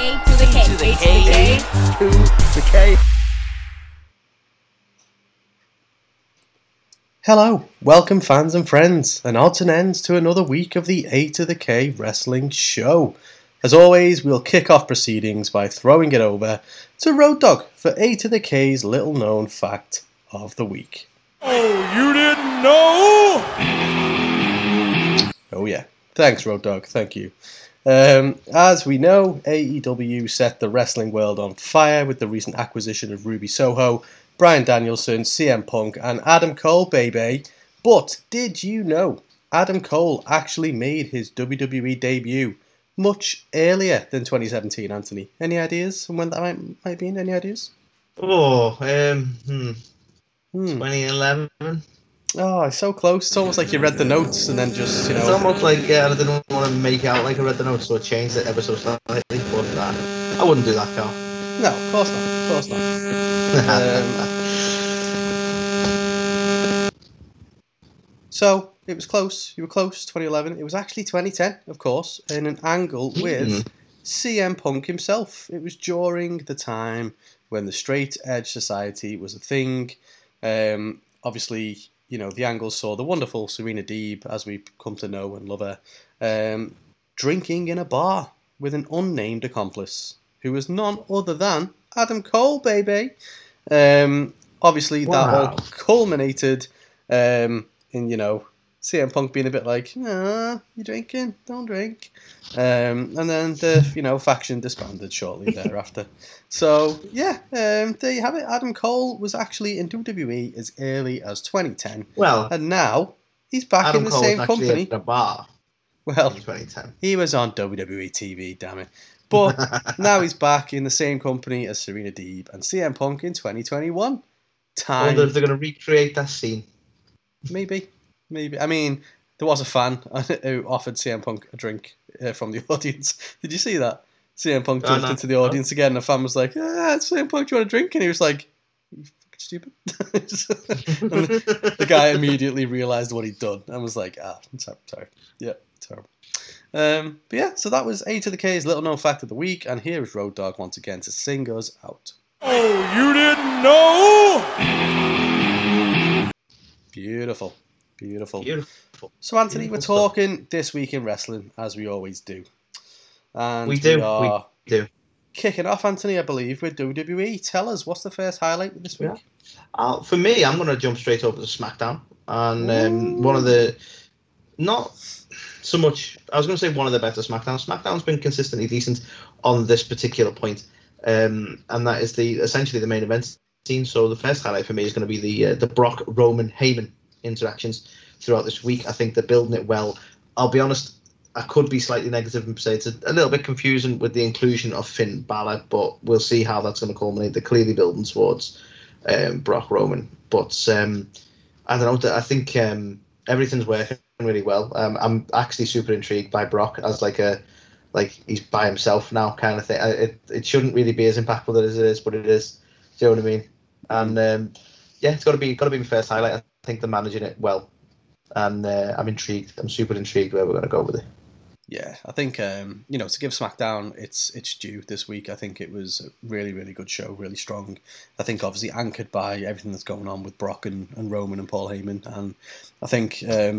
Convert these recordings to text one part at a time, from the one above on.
A to the K. to the K. To the K. Hello, welcome fans and friends, and odds and ends to another week of the A to the K Wrestling Show. As always, we'll kick off proceedings by throwing it over to Road Dogg for A to the K's little known fact of the week. Oh, you didn't know? Oh yeah, thanks Road Dogg, thank you. As we know, AEW set the wrestling world on fire with the recent acquisition of Ruby Soho, Bryan Danielson, CM Punk and Adam Cole, baby. But did you know Adam Cole actually made his WWE debut much earlier than 2017, Anthony? Any ideas on when that might be? Any ideas? 2011. Oh, so close. It's almost like you read the notes and then just, It's almost like, I didn't want to make out like I read the notes, so I changed it ever so slightly. But I wouldn't do that, Carl. No, of course not. Of course not. So, it was close. You were close, 2011. It was actually 2010, of course, in an angle with CM Punk himself. It was during the time when the Straight Edge Society was a thing. Obviously, you know, the angle saw the wonderful Serena Deeb, as we come to know and love her, drinking in a bar with an unnamed accomplice, who was none other than Adam Cole, baby. Obviously, that all culminated in, you know, CM Punk being a bit like, you drinking? Don't drink. And then the, you know, faction disbanded shortly thereafter. So, yeah, there you have it. Adam Cole was actually in WWE as early as 2010. Well, and now he's back in the same company. At the bar well, in 2010. He was on WWE TV, damn it. But now he's back in the same company as Serena Deeb and CM Punk in 2021. I wonder if they're going to recreate that scene. Maybe. I mean, there was a fan who offered CM Punk a drink from the audience. Did you see that? CM Punk jumped into the audience again, and the fan was like, CM Punk, do you want a drink? And he was like, you fucking stupid. And the guy immediately realised what he'd done and was like, sorry. Yeah, terrible. But yeah, so that was A to the K's little known fact of the week, and here is Road Dogg once again to sing us out. Oh, you didn't know? Beautiful. So, Anthony, we're talking this week in wrestling, as we always do. And we do. Kicking off, Anthony, I believe, with WWE. Tell us, what's the first highlight this week? Yeah. For me, I'm going to jump straight over to SmackDown. And one of the... Not so much... I was going to say one of the better SmackDowns. SmackDown's been consistently decent on this particular point. And that is essentially the main event scene. So the first highlight for me is going to be the Brock, Roman, Heyman interactions throughout this week. I think they're building it well. I'll be honest, I could be slightly negative and say it's a little bit confusing with the inclusion of Finn Balor, but we'll see how that's going to culminate. They're clearly building towards Brock Roman, but I don't know. I think everything's working really well. I'm actually super intrigued by Brock as like he's by himself now kind of thing. It shouldn't really be as impactful as it is, but it is. Do you know what I mean? And it's got to be my first highlight. I think they're managing it well, and I'm intrigued. I'm super intrigued where we're going to go with it. Yeah, I think to give SmackDown its due this week. I think it was a really, really good show, really strong. I think obviously anchored by everything that's going on with Brock and Roman and Paul Heyman, and I think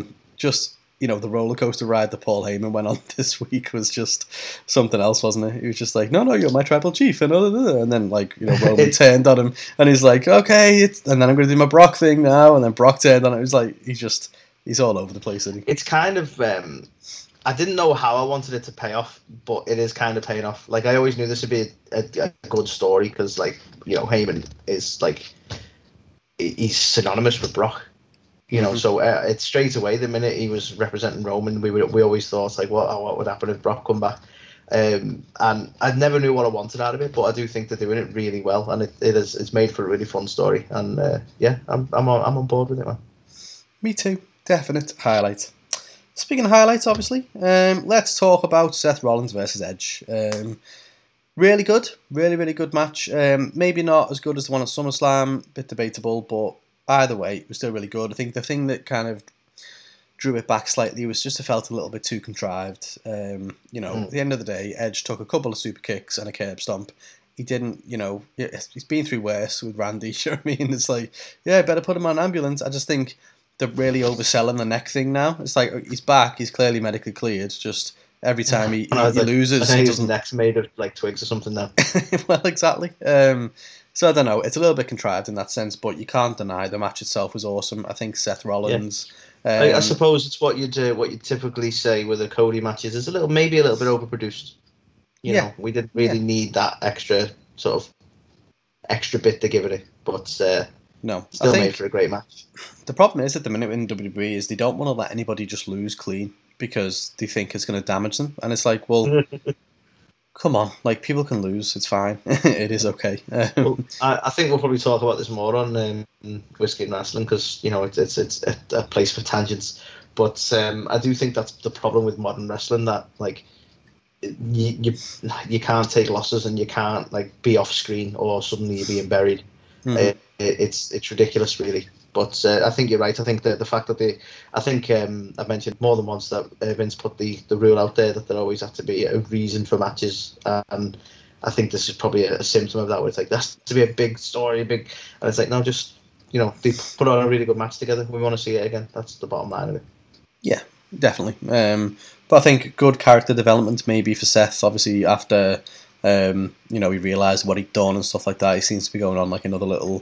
the roller coaster ride that Paul Heyman went on this week was just something else, wasn't it? He was just like, no, you're my tribal chief, and then Roman turned on him, and he's like, okay, and then I'm going to do my Brock thing now, and then Brock turned on him. It was like he's all over the place, isn't he? It's kind of I didn't know how I wanted it to pay off, but it is kind of paying off. Like, I always knew this would be a good story because, Heyman is he's synonymous with Brock. So it's straight away the minute he was representing Roman, we always thought what would happen if Brock come back, and I never knew what I wanted out of it, but I do think they're doing it really well, and it's made for a really fun story, and I'm on board with it, man. Me too, definite highlight. Speaking of highlights, obviously, let's talk about Seth Rollins versus Edge. Really good, really, really good match. Maybe not as good as the one at SummerSlam, bit debatable, but either way, it was still really good. I think the thing that kind of drew it back slightly. It was just felt a little bit too contrived. At the end of the day, Edge took a couple of super kicks and a curb stomp. He didn't, he's been through worse with Randy. You know what I mean? It's like, yeah, better put him on ambulance. I just think they're really overselling the neck thing now. It's like, he's back. He's clearly medically cleared. Just every time he loses, I think his neck's made of like twigs or something now. Well, exactly. So I don't know. It's a little bit contrived in that sense, but you can't deny the match itself was awesome. I think Seth Rollins. I suppose it's what you typically say with the Cody matches. It's maybe a little bit overproduced. You know, we didn't really need that extra bit to give it, but no, still made for a great match. The problem is at the minute in WWE is they don't want to let anybody just lose clean because they think it's going to damage them, and it's like, well, come on, like people can lose, it's fine, it is okay. Well, I think we'll probably talk about this more on Whiskey and Wrestling because it's a place for tangents, but I do think that's the problem with modern wrestling, that like you can't take losses and you can't like be off screen or suddenly you're being buried. Mm-hmm. It's ridiculous, really. But I think you're right. I think the fact that I've mentioned more than once that Vince put the rule out there that there always has to be a reason for matches, and I think this is probably a symptom of that. Where it's like there has to be a big story, and it's like no, just they put on a really good match together. We want to see it again. That's the bottom line of it. Yeah, definitely. But I think good character development maybe for Seth. Obviously, after he realised what he'd done and stuff like that, he seems to be going on like another little,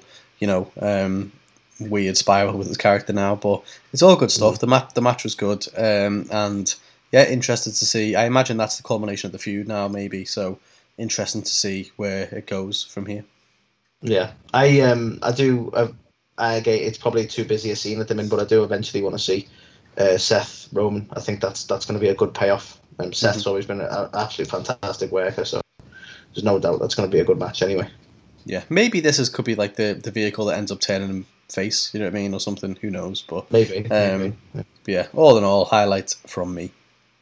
weird spiral with his character now. But it's all good stuff. The match was good, and yeah, interested to see. I imagine that's the culmination of the feud now, maybe. So interesting to see where it goes from here. Yeah, I do. It's probably too busy a scene at the minute, but I do eventually want to see Seth Roman. I think that's going to be a good payoff. Seth's always been an absolutely fantastic worker, so there's no doubt that's going to be a good match anyway. Yeah, maybe this could be like the vehicle that ends up turning him face, you know what I mean, or something, who knows, but maybe. Yeah, all in all, highlights from me.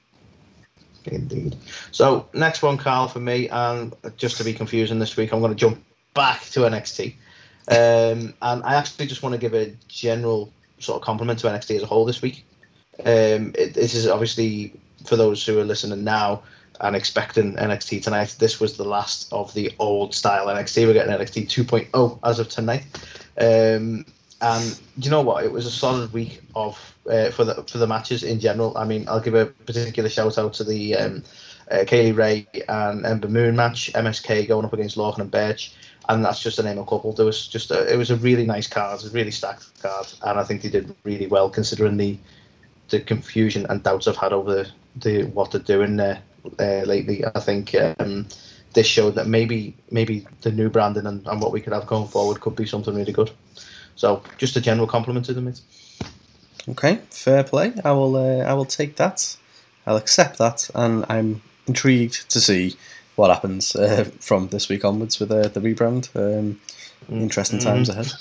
Indeed. So next one, Carl, for me, and just to be confusing this week, I'm going to jump back to NXT, and I actually just want to give a general sort of compliment to NXT as a whole this week. This is obviously, for those who are listening now and expecting NXT tonight, this was the last of the old style NXT. We're getting NXT 2.0 as of tonight. And do you know what? It was a solid week for the matches in general. I mean, I'll give a particular shout out to the Kaylee Ray and Ember Moon match, MSK going up against Lorcan and Birch, and that's just to name a couple. It was a really nice card, a really stacked card, and I think they did really well considering the confusion and doubts I've had over the what they're doing there lately. I think this showed that maybe the new branding and what we could have going forward could be something really good. So just a general compliment to them, mate. Okay, fair play. I will take that. I'll accept that, and I'm intrigued to see what happens from this week onwards with the rebrand. Interesting times ahead.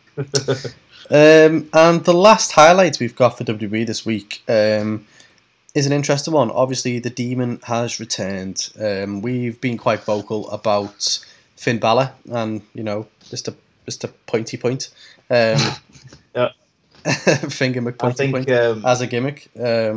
And the last highlight we've got for WWE this week is an interesting one. Obviously, the Demon has returned. We've been quite vocal about Finn Balor and, just a pointy point. Yeah. Finger McPointy point as a gimmick.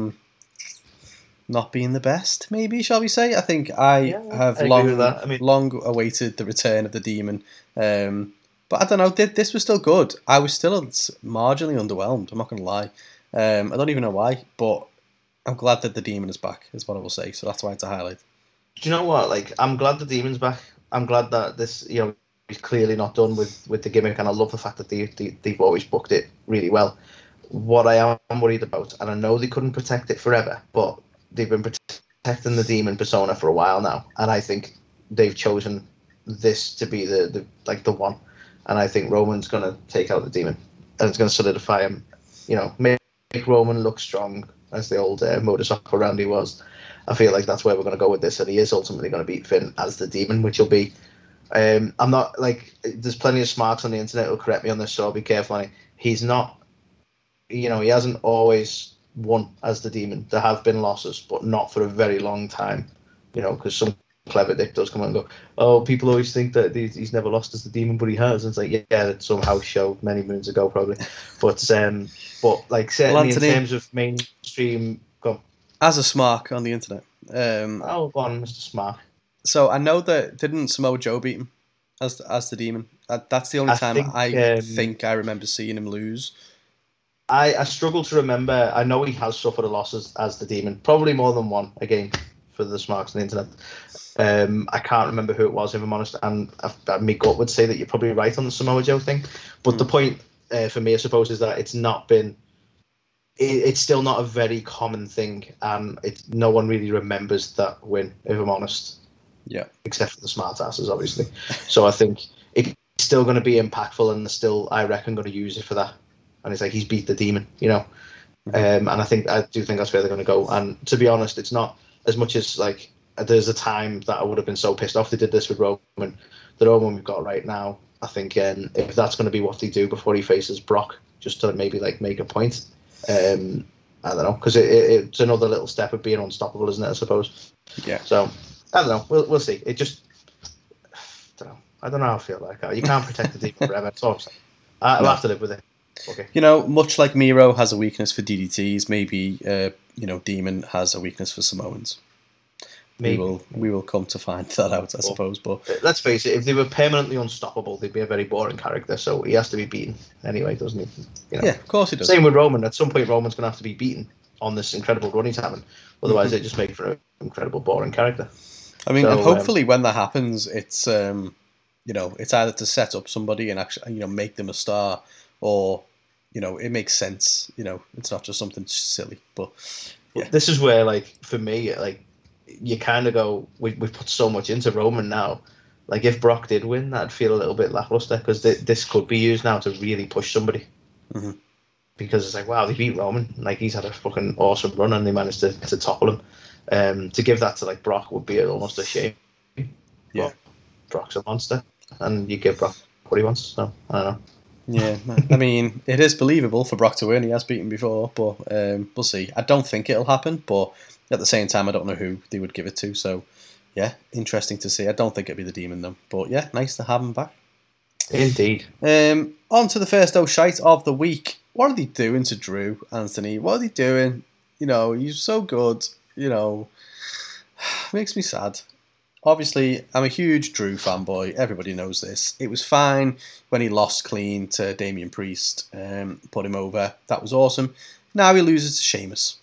Not being the best, maybe, shall we say? I think I have long awaited the return of the Demon. But I don't know, this was still good. I was still marginally underwhelmed, I'm not going to lie. I don't even know why, but I'm glad that the Demon is back, is what I will say. So that's why it's a highlight. Do you know what? Like, I'm glad the Demon's back. I'm glad that this, he's clearly not done with the gimmick, and I love the fact that they've always booked it really well. What I am worried about, and I know they couldn't protect it forever, but they've been protecting the Demon persona for a while now, and I think they've chosen this to be the one. And I think Roman's going to take out the Demon, and it's going to solidify him. Make Roman look strong, as the old modus operandi was. I feel like that's where we're going to go with this, and he is ultimately going to beat Finn as the Demon, which will be. I'm not like. There's plenty of smarks on the internet who'll correct me on this, so I'll be careful on it. He's not. He hasn't always won as the Demon. There have been losses, but not for a very long time. Because some clever dick does come out and go, oh, people always think that he's never lost as the Demon, but he has. And it's like, yeah, that somehow showed many moons ago, probably. But like certainly in terms of mainstream, go. As a smark on the internet. Go on, Mr. Smart. So I know that didn't Samoa Joe beat him as the Demon? That's the only time I think I remember seeing him lose. I struggle to remember. I know he has suffered a loss as the Demon, probably more than one, again, for the smarks on the internet. I can't remember who it was, if I'm honest, and my gut would say that you're probably right on the Samoa Joe thing. But the point for me, I suppose, is that it's not been... It's still not a very common thing, and no one really remembers that win, if I'm honest. Yeah. Except for the smart asses, obviously. So I think it's still going to be impactful, and they're still, I reckon, going to use it for that. And it's like, he's beat the Demon, you know? And I do think that's where they're going to go. And to be honest, it's not as much as, like, there's a time that I would have been so pissed off they did this with Roman. The Roman we've got right now, I think if that's going to be what they do before he faces Brock, just to maybe, like, make a point... I don't know, because it's another little step of being unstoppable, isn't it? I suppose. Yeah. So I don't know. We'll see. It just I don't know how I feel like that. You can't protect the Demon forever. That's all I'm saying. I'll have to live with it. Okay. You know, much like Miro has a weakness for DDTs, maybe Demon has a weakness for Samoans. Maybe. We will come to find that out, I suppose. But let's face it, if they were permanently unstoppable, they'd be a very boring character. So he has to be beaten anyway, doesn't he? You know? Yeah, of course he does. Same with Roman. At some point, Roman's going to have to be beaten on this incredible run he's having. Otherwise, it just makes for an incredible boring character. I mean, and hopefully when that happens, it's it's either to set up somebody and actually make them a star, or it makes sense. It's not just something silly. But yeah, this is where, like, for me, like, you kind of go, we put so much into Roman now. Like, if Brock did win, that'd feel a little bit lackluster, because this could be used now to really push somebody. Mm-hmm. Because it's like, wow, they beat Roman. Like, he's had a fucking awesome run, and they managed to topple him. To give that to, like, Brock would be almost a shame. Yeah. But Brock's a monster, and you give Brock what he wants, so I don't know. Yeah, I mean, it is believable for Brock to win. He has beaten before, but we'll see. I don't think it'll happen, but at the same time, I don't know who they would give it to. So, yeah, interesting to see. I don't think it'd be the Demon, though. But, yeah, nice to have him back. Indeed. On to the first shite of the week. What are they doing to Drew, Anthony? What are they doing? He's so good. Makes me sad. Obviously, I'm a huge Drew fanboy. Everybody knows this. It was fine when he lost clean to Damian Priest, put him over. That was awesome. Now he loses to Sheamus.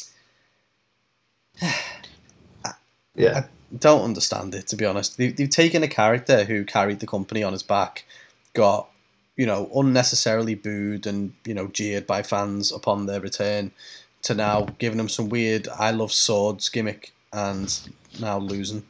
Yeah. I don't understand it, to be honest. They've taken a character who carried the company on his back, got, unnecessarily booed and, jeered by fans upon their return, to now giving him some weird I love swords gimmick, and now losing.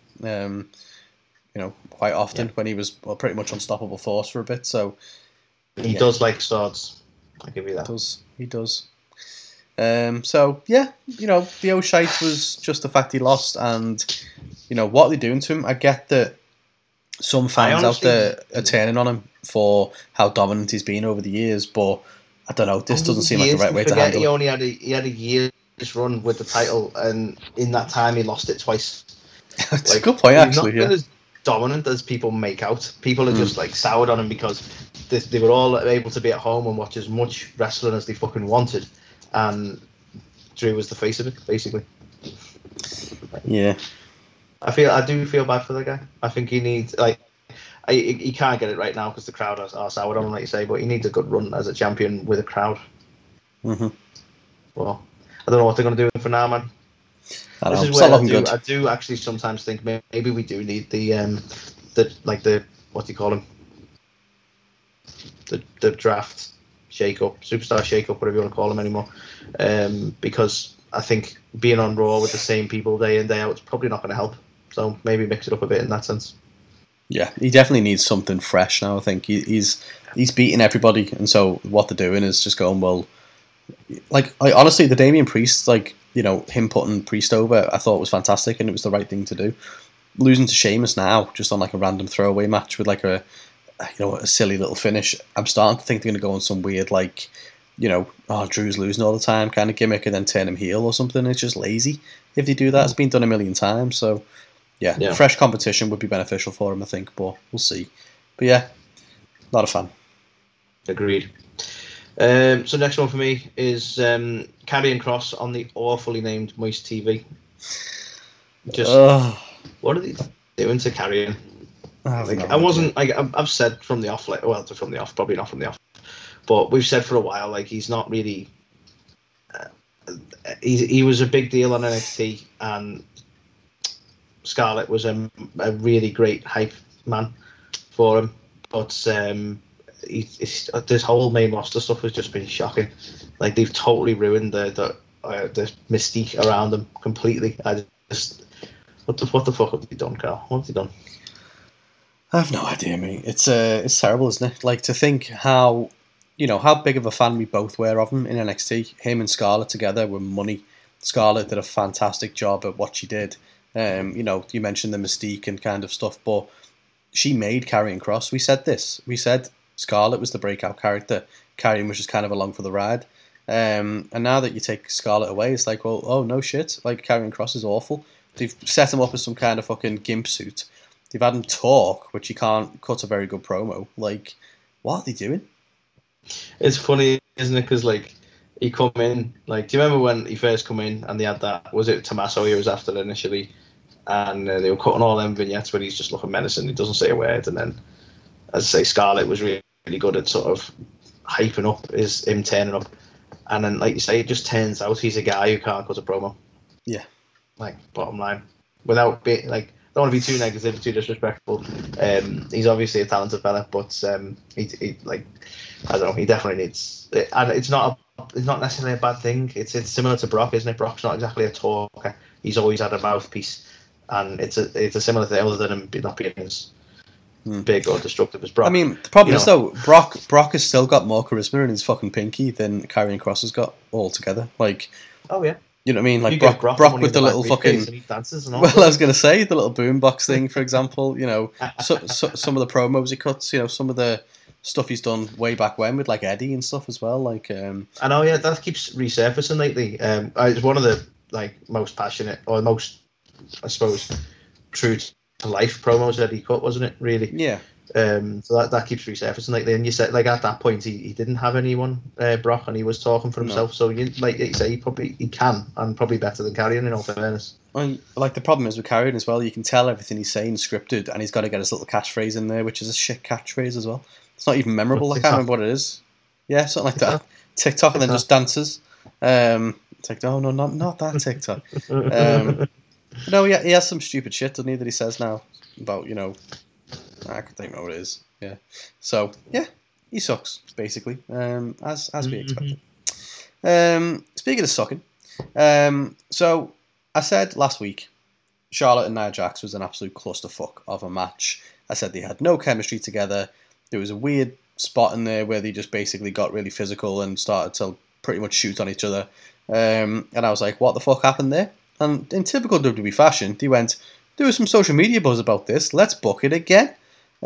Quite often when he was pretty much unstoppable force for a bit. So he does like swords. I'll give you that. He does. So yeah, the O'Shite was just the fact he lost, and what are they doing to him? I get that some fans out there are turning on him for how dominant he's been over the years, but I don't know. This doesn't seem like the right way to handle it. He only had a year's run with the title, and in that time he lost it twice. That's a good point, actually. He's not been as dominant as people make out. People are just like soured on him because they were all able to be at home and watch as much wrestling as they fucking wanted, and Drew was the face of it, basically. Yeah, I do feel bad for the guy. I think he needs he can't get it right now because the crowd are soured on him, like you say, but he needs a good run as a champion with a crowd. Mm-hmm. Well, I don't know what they're going to do for now, man. This is where I do actually sometimes think maybe we do need the what do you call him? The draft shake-up, superstar shake-up, whatever you want to call him anymore. Because I think being on Raw with the same people day in, day out is probably not going to help. So maybe mix it up a bit in that sense. Yeah, he definitely needs something fresh now. I think he's beating everybody, and so what they're doing is just going, well, honestly, the Damian Priest, him putting Priest over, I thought was fantastic, and it was the right thing to do. Losing to Sheamus now, just on a random throwaway match with a silly little finish, I'm starting to think they're going to go on some weird Drew's losing all the time kind of gimmick, and then turn him heel or something. It's just lazy if they do that. It's been done a million times, so Yeah, fresh competition would be beneficial for him, I think, but we'll see. But yeah, not a fan. Agreed. So next one for me is Karrion Kross on the awfully named Moist TV. What are they doing to Karrion? I've said from the off, probably not from the off, but we've said for a while, like, he's not really. He was a big deal on NXT, and Scarlett was a really great hype man for him, but this whole main roster stuff has just been shocking. Like, they've totally ruined the mystique around them completely. What the fuck have they done, Carl? What have they done? I have no idea, mate. It's terrible, isn't it? Like, to think how big of a fan we both were of him in NXT. Him and Scarlett together were money. Scarlett did a fantastic job at what she did. You mentioned the mystique and kind of stuff, but she made Karrion Kross. We said this. We said Scarlett was the breakout character. Karrion was just kind of along for the ride. And now that you take Scarlett away, it's like, well, oh, no shit. Like, Karrion Kross is awful. They've set him up as some kind of fucking gimp suit. They've had him talk, but he can't cut a very good promo. Like, what are they doing? It's funny, isn't it? Because, like, he come in, like, do you remember when he first come in and they had that, was it Tommaso he was after initially? And they were cutting all them vignettes where he's just looking menacing, he doesn't say a word, and then, as I say, Scarlett was really, really good at sort of hyping up him turning up. And then, like you say, it just turns out he's a guy who can't cut a promo. Yeah. Like, bottom line. Without being, like, I don't want to be too negative, too disrespectful. He's obviously a talented fella, but he like, I don't know, he definitely needs. And it's not necessarily a bad thing. It's similar to Brock, isn't it? Brock's not exactly a talker. He's always had a mouthpiece, and it's a similar thing, other than him not being as big or destructive as Brock. I mean, the problem is though, Brock has still got more charisma in his fucking pinky than Karrion Kross has got altogether. Like, oh yeah. You know what I mean? Like Brock with the little fucking. Well, I was going to say the little boombox thing, for example. Some of the promos he cuts. Some of the stuff he's done way back when with like Eddie and stuff as well. Like, I know, yeah, that keeps resurfacing lately. It's one of the most passionate or most, I suppose, true to life promos that he cut, wasn't it? Really? Yeah. So that keeps resurfacing lately, and you said, like, at that point he didn't have anyone, Brock, and he was talking for himself. No. So like you say, he can, and probably better than Karrion, in all fairness. Like, the problem is with Karrion as well, you can tell everything he's saying is scripted, and he's got to get his little catchphrase in there, which is a shit catchphrase as well. It's not even memorable. I can't remember what it is. Yeah, something like that. TikTok, and then just dances. It's like, oh no, not that TikTok. No, he has some stupid shit, doesn't he, that he says now about, I can think what it is. Yeah. So yeah, he sucks basically, as we expected. Speaking of sucking, so I said last week, Charlotte and Nia Jax was an absolute clusterfuck of a match. I said they had no chemistry together. There was a weird spot in there where they just basically got really physical and started to pretty much shoot on each other. And I was like, what the fuck happened there? And in typical WWE fashion, they went, there was some social media buzz about this. Let's book it again.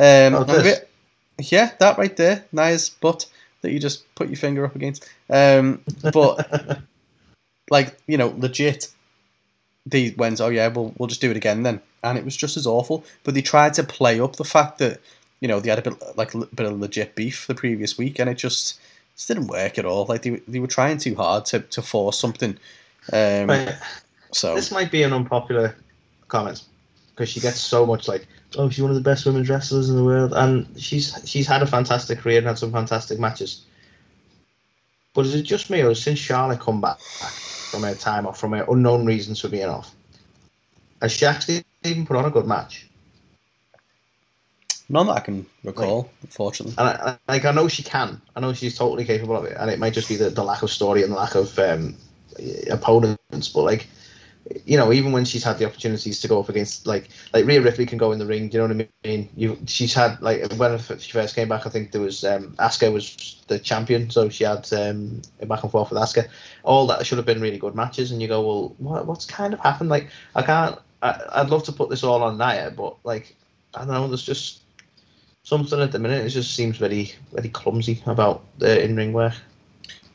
Yeah, that right there, Nia's butt that you just put your finger up against. But like, legit, they went, oh yeah, we'll just do it again then, and it was just as awful. But they tried to play up the fact that they had a bit of legit beef the previous week, and it just didn't work at all. Like, they were trying too hard to force something. So this might be an unpopular comment, because she gets so much like, oh, she's one of the best women's wrestlers in the world, and she's had a fantastic career and had some fantastic matches. But is it just me, or since Charlotte come back from her time off, from her unknown reasons for being off, has she actually even put on a good match? None that I can recall, unfortunately. And I know she can. I know she's totally capable of it, and it might just be the lack of story and the lack of opponents. But like, even when she's had the opportunities to go up against, like Rhea Ripley can go in the ring. Do you know what I mean? She's had, like, when she first came back, I think there was Asuka was the champion, so she had a back and forth with Asuka. All that should have been really good matches, and you go, well, what's kind of happened? Like, I'd love to put this all on Nia, but like, I don't know, there's just something at the minute. It just seems very, very clumsy about the in-ring work.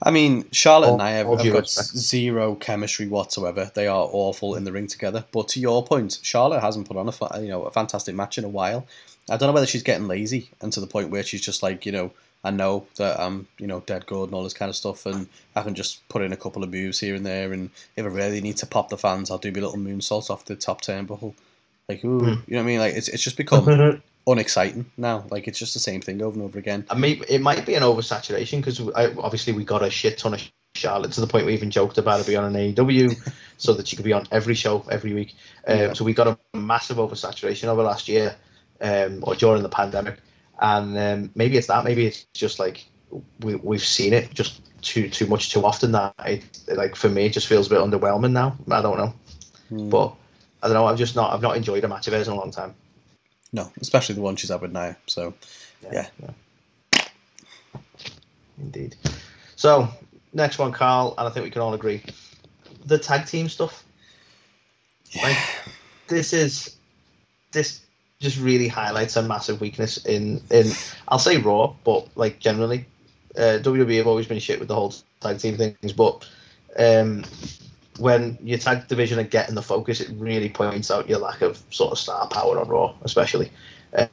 I mean, Charlotte and Nia all have due got respect. zero chemistry whatsoever. They are awful in the ring together. But to your point, Charlotte hasn't put on a fantastic match in a while. I don't know whether she's getting lazy and to the point where she's just like, I know that I'm, dead good and all this kind of stuff, and I can just put in a couple of moves here and there, and if I really need to pop the fans, I'll do my little moonsault off the top turnbuckle. Like, ooh, you know what I mean? Like, it's just become unexciting now. Like, it's just the same thing over and over again. I mean, it might be an oversaturation because obviously we got a shit ton of Charlotte to the point we even joked about her being on an AEW so that she could be on every show every week. So we got a massive oversaturation over last year or during the pandemic. And maybe it's that. Maybe it's just like we've seen it just too much too often that like for me it just feels a bit underwhelming now. I don't know, but I don't know. I've not enjoyed a match of hers in a long time. No, especially the one she's had with Nia. So yeah. Indeed. So next one, Carl, and I think we can all agree, the tag team stuff. Yeah. Like this just really highlights a massive weakness in I'll say Raw, but like generally, WWE have always been shit with the whole tag team things. But when your tag division are getting the focus, it really points out your lack of sort of star power on Raw, especially. But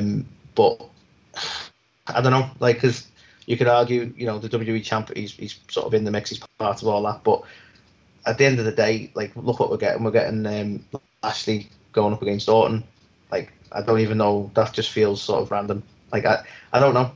I don't know, like because you could argue, the WWE champ, he's sort of in the mix, he's part of all that. But at the end of the day, like look what we're getting. We're getting Lashley going up against Orton. Like, I don't even know. That just feels sort of random. Like, I don't know.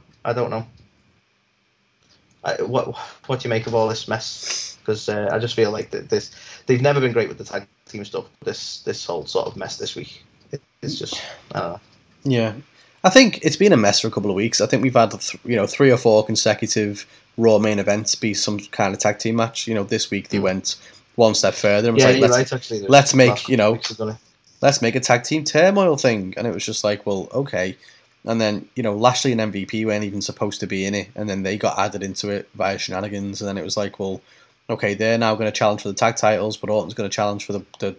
What do you make of all this mess? Because I just feel like they've never been great with the tag team stuff. This whole sort of mess this week, it's just, I don't know. Yeah, I think it's been a mess for a couple of weeks. I think we've had 3 or 4 consecutive Raw main events be some kind of tag team match. This week they went one step further and was you're right. Actually, let's make let's make a tag team turmoil thing. And it was just like, well, okay. And then, Lashley and MVP weren't even supposed to be in it. And then they got added into it via shenanigans. And then it was like, well, okay, they're now going to challenge for the tag titles, but Orton's going to challenge for the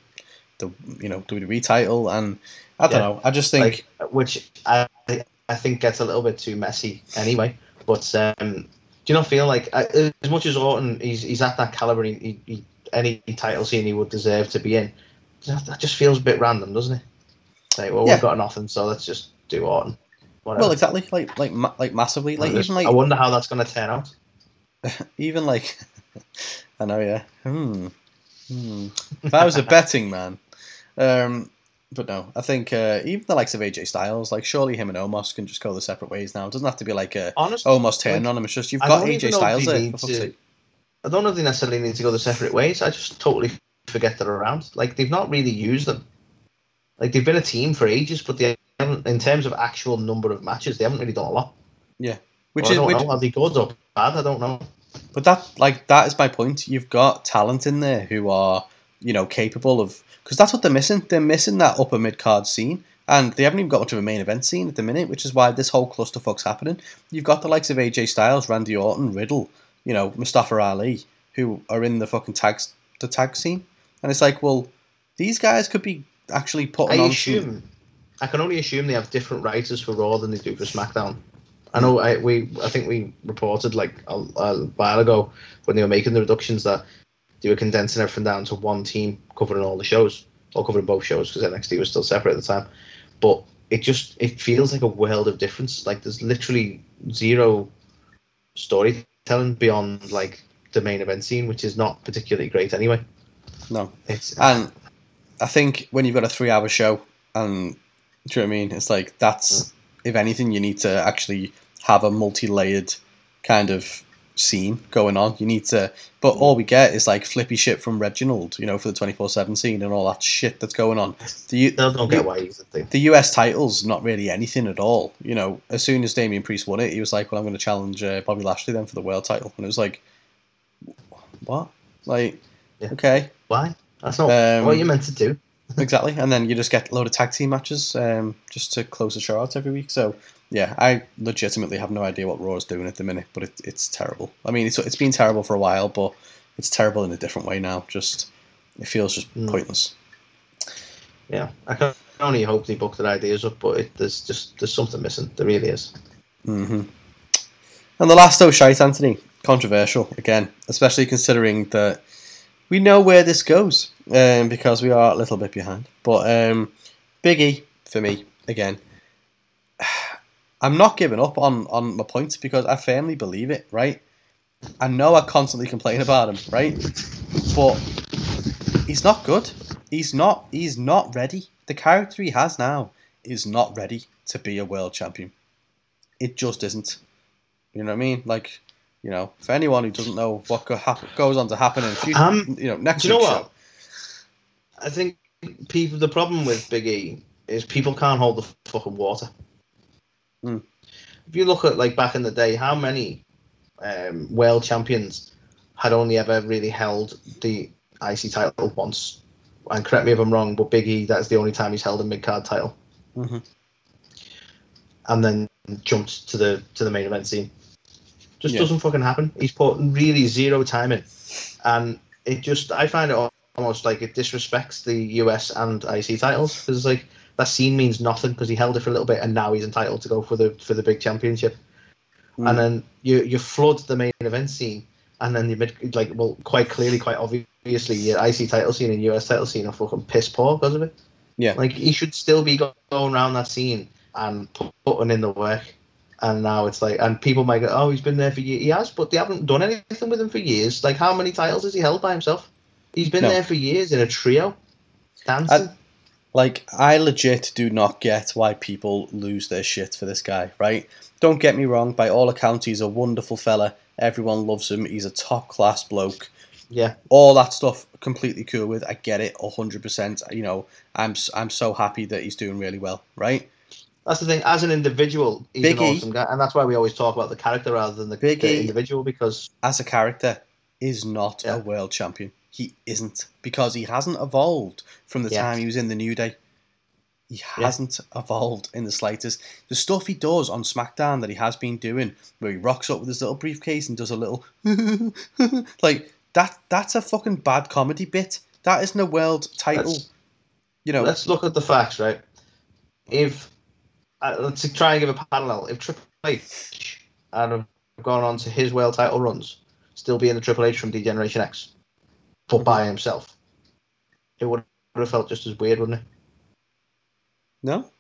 WWE title. And I don't know. I just think... which I think gets a little bit too messy anyway. But do you not feel like, as much as Orton, he's at that caliber, he any title scene he would deserve to be in, that just feels a bit random, doesn't it? Like, well, we've got nothing, so let's just do Orton. Whatever. Well, exactly. Like massively. Like even like I wonder how that's going to turn out. Even like, I know, yeah. If I was a betting man, but no, I think even the likes of AJ Styles, like surely him and Omos can just go the separate ways now. It doesn't have to be like a Omos turn on him. It's just you've got AJ Styles there. I don't know if they necessarily need to go the separate ways. I just totally forget they're around. Like, they've not really used them. Like, they've been a team for ages, but they haven't, in terms of actual number of matches, they haven't really done a lot. Yeah. I don't know. Are they good or bad? I don't know. But that is my point. You've got talent in there who are, capable of... Because that's what they're missing. They're missing that upper mid-card scene. And they haven't even got much of a main event scene at the minute, which is why this whole clusterfuck's happening. You've got the likes of AJ Styles, Randy Orton, Riddle, Mustafa Ali, who are in the fucking tag scene. And it's like, well, these guys could be actually putting on... I can only assume they have different writers for Raw than they do for SmackDown. I know I think we reported like a while ago when they were making the reductions that they were condensing everything down to one team covering all the shows, or covering both shows because NXT was still separate at the time. But it feels like a world of difference. Like there's literally zero storytelling beyond like the main event scene, which is not particularly great anyway. No, and I think when you've got a 3-hour show, and do you know what I mean? It's like that's if anything, you need to actually have a multi-layered kind of scene going on. You need to, but all we get is like flippy shit from Reginald, for the 24/7 scene and all that shit that's going on. Don't get why he's a thing. The US title's not really anything at all. As soon as Damian Priest won it, he was like, "Well, I'm going to challenge Bobby Lashley then for the world title," and it was like, "What? Like, okay, why? That's not what you're meant to do." Exactly, and then you just get a load of tag team matches just to close the show out every week. So yeah, I legitimately have no idea what Raw is doing at the minute, but it's terrible. I mean, it's been terrible for a while, but it's terrible in a different way now. Just it feels just pointless. Yeah, I can only hope they book their ideas up, but there's something missing. There really is. Mm-hmm. And the last shite, Anthony. Controversial again, especially considering that we know where this goes, because we are a little bit behind. But Big E for me again. I'm not giving up on my points because I firmly believe it. Right? I know I constantly complain about him, right? But he's not good. He's not ready. The character he has now is not ready to be a world champion. It just isn't. You know what I mean? Like, for anyone who doesn't know what goes on to happen in the future, next do you know week's what? show. I think the problem with Big E is people can't hold the fucking water. Mm. If you look at, like, back in the day, how many world champions had only ever really held the IC title once? And correct me if I'm wrong, but Big E, that's the only time he's held a mid-card title. Mm-hmm. And then jumped to the main event scene. Just Yeah. doesn't fucking happen. He's put really zero time in. And I find it almost like it disrespects the US and IC titles, because it's like that scene means nothing because he held it for a little bit and now he's entitled to go for the big championship. And then you flood the main event scene, and then quite clearly, quite obviously, your IC title scene and US title scene are fucking piss poor because of it. Yeah. Like, he should still be going around that scene and putting in the work. And now it's like, and people might go, oh, he's been there for years. He has, but they haven't done anything with him for years. Like, how many titles has he held by himself? He's been there for years in a trio, dancing. I legit do not get why people lose their shit for this guy, right? Don't get me wrong, by all accounts, he's a wonderful fella. Everyone loves him. He's a top-class bloke. Yeah. All that stuff, completely cool with. I get it, 100%. I'm so happy that he's doing really well, right? That's the thing. As an individual, he's an awesome guy. And that's why we always talk about the character rather than the individual, because... as a character, is not a world champion. He isn't, because he hasn't evolved from the time he was in the New Day. He hasn't evolved in the slightest. The stuff he does on SmackDown that he has been doing, where he rocks up with his little briefcase and does a little like that's a fucking bad comedy bit. That isn't a world title. Let's look at the facts, right? If let's try and give a parallel. If Triple H had have gone on to his world title runs, still being the Triple H from D-Generation X, but by himself, it would have felt just as weird, wouldn't it? No.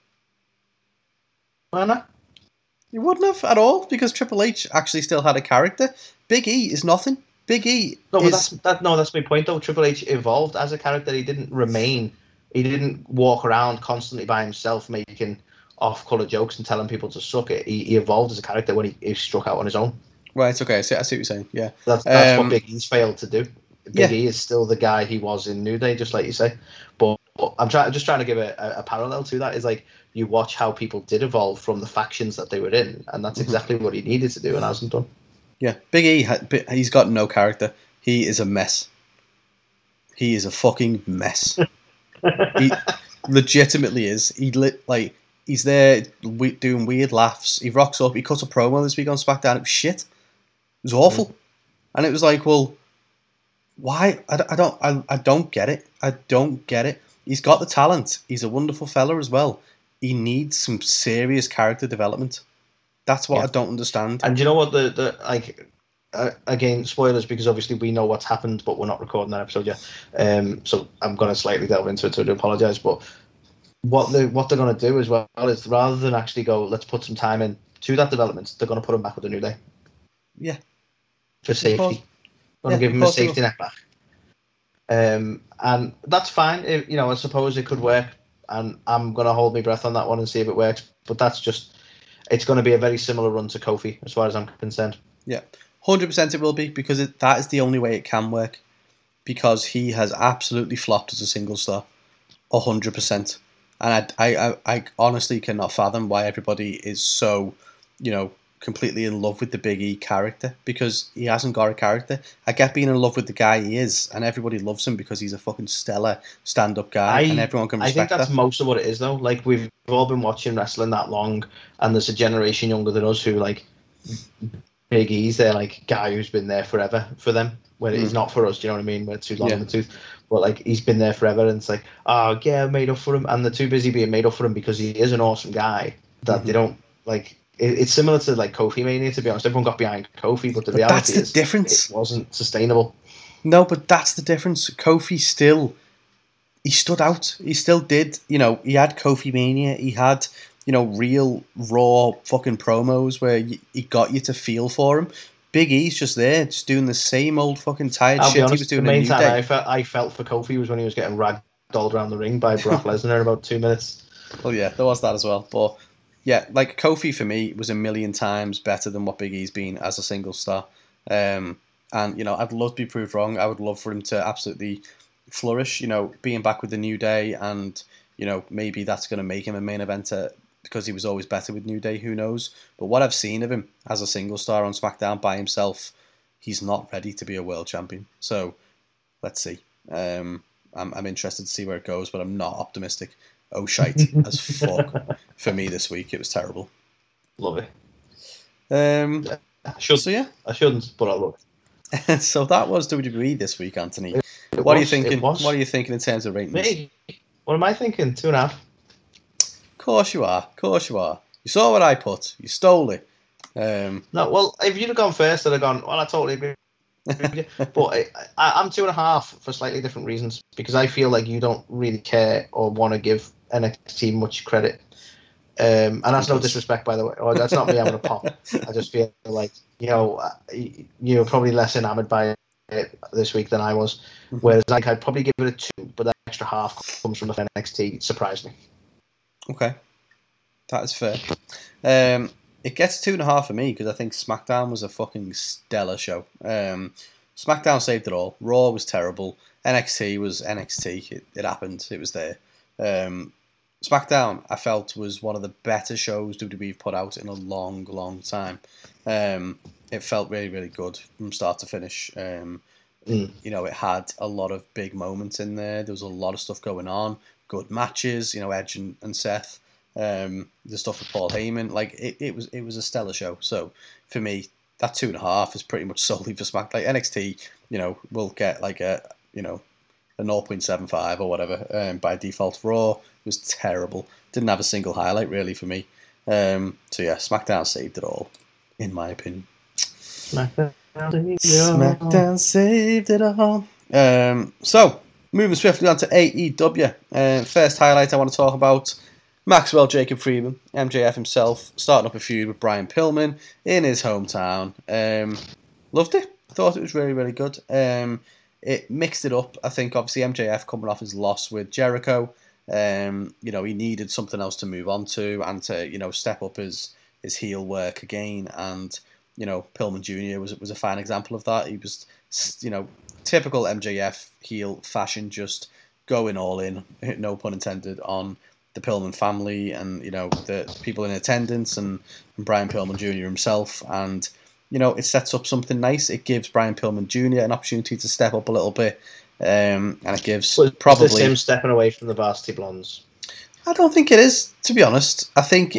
Why not? You wouldn't have at all, because Triple H actually still had a character. Big E is nothing. Big E. That's my point though. Triple H evolved as a character. He didn't remain. He didn't walk around constantly by himself making off-color jokes and telling people to suck it. He evolved as a character when he struck out on his own. Right. Okay. I see what you're saying. Yeah. That's what Big E's failed to do. Big E is still the guy he was in New Day, just like you say. But I'm just trying to give a parallel to that. Is like, you watch how people did evolve from the factions that they were in, and that's exactly what he needed to do and hasn't done. Yeah, Big E, he's got no character. He is a mess. He is a fucking mess. He legitimately is. He's there doing weird laughs. He rocks up. He cut a promo this week on SmackDown. It was shit. It was awful. And it was like, well, why? I don't get it. I don't get it. He's got the talent. He's a wonderful fella as well. He needs some serious character development. That's what I don't understand. And you know what? Again, spoilers, because obviously we know what's happened, but we're not recording that episode yet. So I'm going to slightly delve into it, so I do apologise. But what they're going to do as well is, rather than actually go, let's put some time in to that development, they're going to put him back with the New Day. Yeah. For safety. Going to give him a safety net back. And that's fine. I suppose it could work. And I'm going to hold my breath on that one and see if it works. But it's going to be a very similar run to Kofi, as far as I'm concerned. Yeah, 100% it will be, because that is the only way it can work. Because he has absolutely flopped as a single star. 100%. And I honestly cannot fathom why everybody is so, completely in love with the Big E character, because he hasn't got a character. I get being in love with the guy he is, and everybody loves him because he's a fucking stellar stand-up guy, and everyone can respect that. I think that's most of what it is, though. Like, we've all been watching wrestling that long, and there's a generation younger than us who, like, Big E's their, like, guy who's been there forever for them, when he's not for us, do you know what I mean? We're too long in the tooth. But, like, he's been there forever, and it's like, oh, yeah, made up for him, and they're too busy being made up for him because he is an awesome guy, that they don't, like, it's similar to like Kofi Mania. To be honest, everyone got behind Kofi, but the reality that's the difference. It wasn't sustainable. No, but that's the difference. Kofi he stood out. He still did. You know, he had Kofi Mania. He had, you know, real raw fucking promos where he got you to feel for him. Big E's just there, just doing the same old fucking tired shit he was doing in New Day. The main time I felt for Kofi was when he was getting ragdolled around the ring by Brock Lesnar in about 2 minutes. Well, yeah, there was that as well. But yeah, like Kofi for me was a million times better than what Big E's been as a single star. And, you know, I'd love to be proved wrong. I would love for him to absolutely flourish, you know, being back with the New Day, and, you know, maybe that's going to make him a main eventer because he was always better with New Day, who knows. But what I've seen of him as a single star on SmackDown by himself, he's not ready to be a world champion. So let's see. I'm interested to see where it goes, but I'm not optimistic. Oh, shite as fuck for me this week. It was terrible. Love it. I shouldn't, but I love it. So that was WWE this week, Anthony. What are you thinking? What are you thinking in terms of ratings? Me? What am I thinking? 2.5. Of course you are. You saw what I put. You stole it. No, well, if you'd have gone first, I'd have gone, well, I totally agree. But I'm 2.5 for slightly different reasons, because I feel like you don't really care or want to give NXT much credit. And that's no disrespect, by the way. Or that's not me having a pop. I just feel like, you know, you're probably less enamored by it this week than I was. Whereas like, I'd probably give it a 2, but that extra half comes from the NXT. It surprised me. Okay. That is fair. It gets 2.5 for me because I think SmackDown was a fucking stellar show. SmackDown saved it all. Raw was terrible. NXT was NXT. It happened. It was there. SmackDown, I felt, was one of the better shows WWE've put out in a long, long time. It felt really, really good from start to finish. You know, it had a lot of big moments in there. There was a lot of stuff going on. Good matches. You know, Edge and Seth. The stuff with Paul Heyman. Like it was a stellar show. So for me, that 2.5 is pretty much solely for SmackDown. Like NXT, you know, will get like a 0.75 or whatever by default. Raw was terrible. Didn't have a single highlight really for me. So yeah, SmackDown saved it all, in my opinion. SmackDown saved it all. So moving swiftly on to AEW. First highlight I want to talk about: Maxwell Jacob Friedman, MJF himself, starting up a feud with Brian Pillman in his hometown. Loved it. Thought it was really, really good. It mixed it up. I think obviously MJF coming off his loss with Jericho. You know, he needed something else to move on to and to, you know, step up his heel work again. And, you know, Pillman Jr. was a fine example of that. He was, you know, typical MJF heel fashion, just going all in, no pun intended, on the Pillman family and, you know, the people in attendance and Brian Pillman Jr. himself. And, you know, it sets up something nice. It gives Brian Pillman Jr. an opportunity to step up a little bit. And it gives probably him stepping away from the Varsity Blondes. I don't think it is, to be honest. I think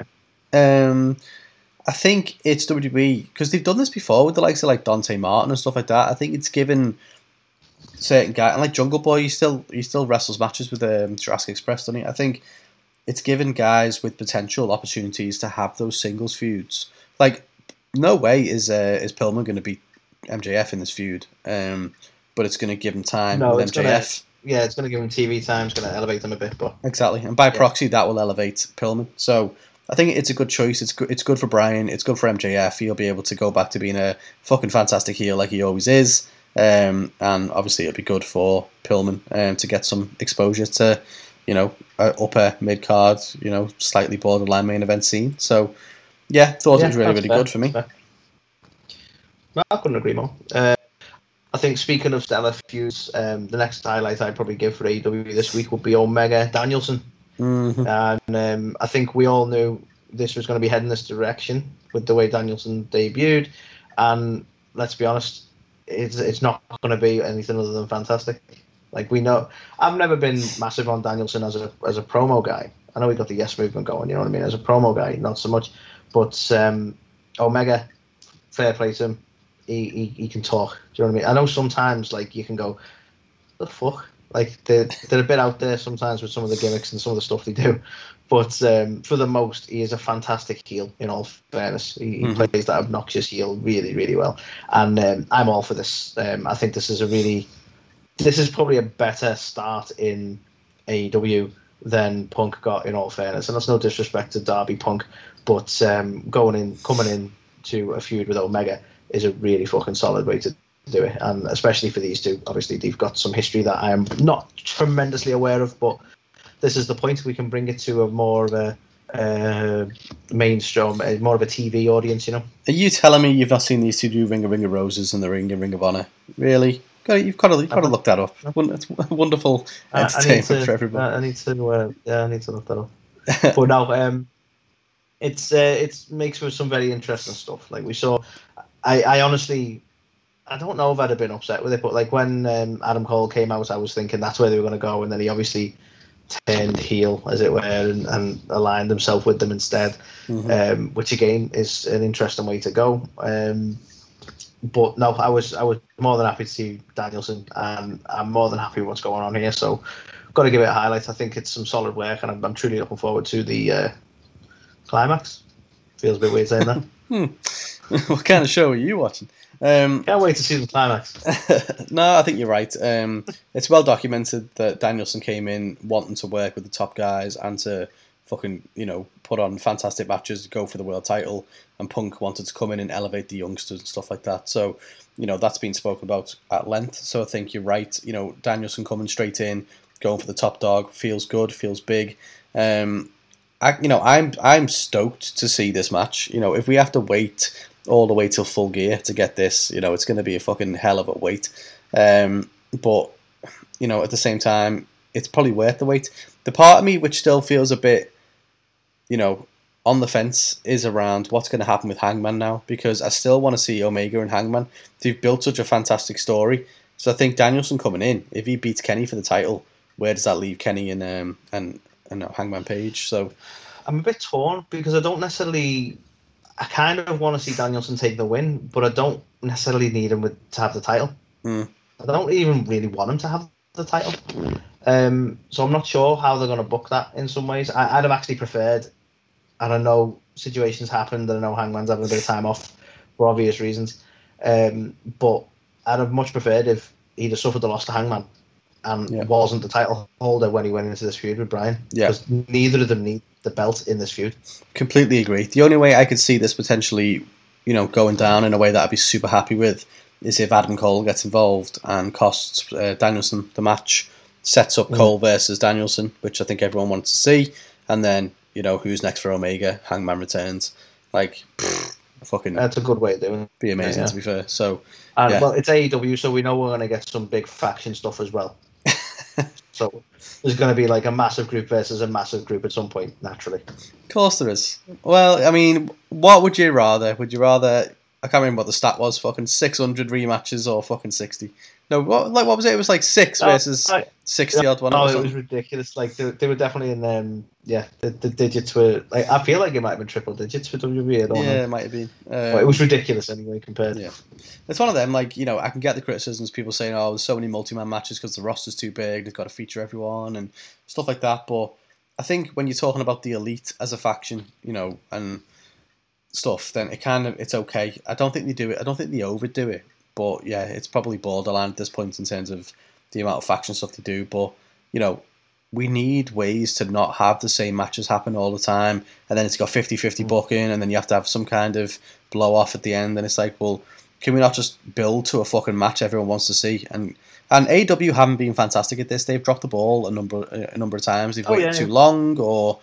I think it's WWE because they've done this before with the likes of like Dante Martin and stuff like that. I think it's given certain guys, and like Jungle Boy, he still wrestles matches with Jurassic Express, doesn't he? I think it's given guys with potential opportunities to have those singles feuds. Like, no way is Pillman going to beat MJF in this feud. But it's going to give him time with MJF. It's going to give him TV time. It's going to elevate him a bit. But exactly, and by proxy, that will elevate Pillman. So I think it's a good choice. It's good for Brian. It's good for MJF. He'll be able to go back to being a fucking fantastic heel like he always is. And obviously, it'll be good for Pillman to get some exposure to, you know, upper mid card, you know, slightly borderline main event scene. So yeah, thought it was really, really good for me. No, I couldn't agree more. I think speaking of stellar feuds, the next highlight I'd probably give for AEW this week would be Omega Danielson. Mm-hmm. And I think we all knew this was going to be heading this direction with the way Danielson debuted. And let's be honest, it's not going to be anything other than fantastic. Like, we know, I've never been massive on Danielson as a promo guy. I know we got the Yes Movement going, you know what I mean? As a promo guy, not so much. But Omega, fair play to him. He can talk. Do you know what I mean? I know sometimes like you can go, the fuck? Like they're a bit out there sometimes with some of the gimmicks and some of the stuff they do, but for the most, he is a fantastic heel. In all fairness, he plays that obnoxious heel really, really well, and I'm all for this. I think this is probably a better start in AEW than Punk got. In all fairness, and that's no disrespect to Darby Punk, but coming in to a feud with Omega is a really fucking solid way to do it, and especially for these two. Obviously, they've got some history that I am not tremendously aware of, but this is the point. We can bring it to a more of a mainstream, more of a TV audience, you know. Are you telling me you've not seen these two do Ring of Roses in the Ring and Ring of Honor? Really? You've got to look that up. It's a wonderful entertainment for everybody. I need to look that up. But no, it makes for some very interesting stuff. Like we saw, I honestly, I don't know if I'd have been upset with it, but like when Adam Cole came out, I was thinking that's where they were going to go, and then he obviously turned heel, as it were, and aligned himself with them instead, which again is an interesting way to go. But no, I was more than happy to see Danielson, and I'm more than happy with what's going on here. So, got to give it a highlight. I think it's some solid work, and I'm truly looking forward to the climax. Feels a bit weird saying that. What kind of show are you watching? Can't wait to see the climax. No, I think you're right. It's well documented that Danielson came in wanting to work with the top guys and to fucking, put on fantastic matches, go for the world title, and Punk wanted to come in and elevate the youngsters and stuff like that. So, that's been spoken about at length. So I think you're right. Danielson coming straight in, going for the top dog, feels good, feels big. I'm stoked to see this match. If we have to wait all the way till Full Gear to get this, it's going to be a fucking hell of a wait. But at the same time, it's probably worth the wait. The part of me which still feels a bit, on the fence is around what's going to happen with Hangman now, because I still want to see Omega and Hangman. They've built such a fantastic story. So I think Danielson coming in, if he beats Kenny for the title, where does that leave Kenny and Hangman Page? So I'm a bit torn because I don't necessarily. I kind of want to see Danielson take the win, but I don't necessarily need him to have the title. I don't even really want him to have the title. So I'm not sure how they're going to book that in some ways. I'd have actually preferred, and I know situations happened, and I know Hangman's having a bit of time off for obvious reasons, but I'd have much preferred if he'd have suffered the loss to Hangman and wasn't the title holder when he went into this feud with Bryan. Yeah. Because neither of them need the belt in this feud. Completely agree. The only way I could see this potentially, going down in a way that I'd be super happy with is if Adam Cole gets involved and costs Danielson the match, sets up Cole versus Danielson, which I think everyone wants to see, and then, who's next for Omega? Hangman returns. Fucking. That's a good way of doing it. Be amazing, to be fair. So, well, it's AEW, so we know we're going to get some big faction stuff as well. So there's going to be like a massive group versus a massive group at some point, naturally. Of course there is. Well, I mean, what would you rather? Would you rather, I can't remember what the stat was, fucking 600 rematches or fucking 60? No, what was it? It was like 6 versus 60 odd one. Oh, it was ridiculous. Like they were definitely in the digits were like, I feel like it might have been triple digits for WWE. I don't know. It might have been. But it was ridiculous anyway compared. Yeah, it's one of them. Like, I can get the criticisms, people saying, "Oh, there's so many multi-man matches because the roster's too big. They've got to feature everyone and stuff like that." But I think when you're talking about the Elite as a faction, and stuff, then it's okay. I don't think they do it. I don't think they overdo it. But yeah, it's probably borderline at this point in terms of the amount of faction stuff they do. But, we need ways to not have the same matches happen all the time. And then it's got 50-50 booking, and then you have to have some kind of blow off at the end. And it's like, well, can we not just build to a fucking match everyone wants to see? And AEW haven't been fantastic at this. They've dropped the ball a number of times. They've waited too long, or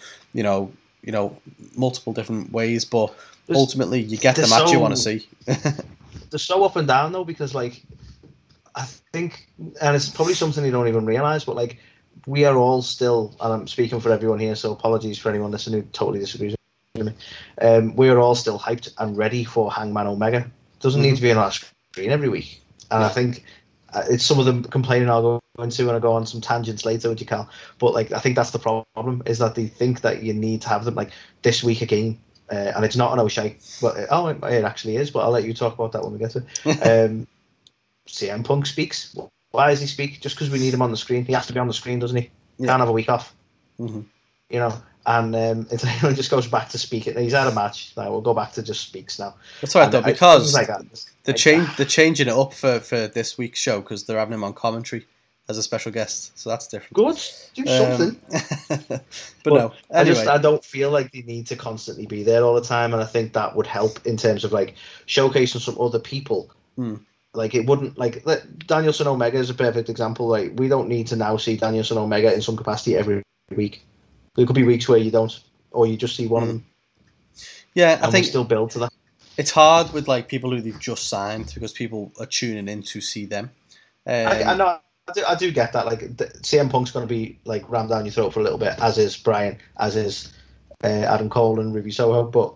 multiple different ways. But ultimately, you get the match you want to see. They're so up and down though, because like I think, and it's probably something you don't even realize, but like we are all still, and I'm speaking for everyone here, so apologies for anyone listening who totally disagrees with me. We are all still hyped and ready for Hangman Omega. Doesn't need to be on our screen every week, and I think it's some of them complaining I'll go into when I go on some tangents later with you, Cal. But like I think that's the problem, is that they think that you need to have them like this week again. And it's not an O'Shea. Well, it actually is, but I'll let you talk about that when we get to it. CM Punk speaks. why does he speak? Just because we need him on the screen. He has to be on the screen, doesn't he? Yeah. Can't have a week off. Mm-hmm. You know, and he just goes back to speaking. He's had a match. Like, we'll go back to just speaks now. That's all right, though, because they're they're changing it up for this week's show because they're having him on commentary as a special guest, so that's different. Good, do something. but no, anyway. I don't feel like they need to constantly be there all the time, and I think that would help in terms of like showcasing some other people. Like it wouldn't like Danielson Omega is a perfect example. Like we don't need to now see Danielson Omega in some capacity every week. There could be weeks where you don't, or you just see one of them. Yeah, I think we still build to that. It's hard with like people who they've just signed because people are tuning in to see them. I know. I do get that. Like CM Punk's going to be like rammed down your throat for a little bit, as is Brian, as is Adam Cole and Ruby Soho. But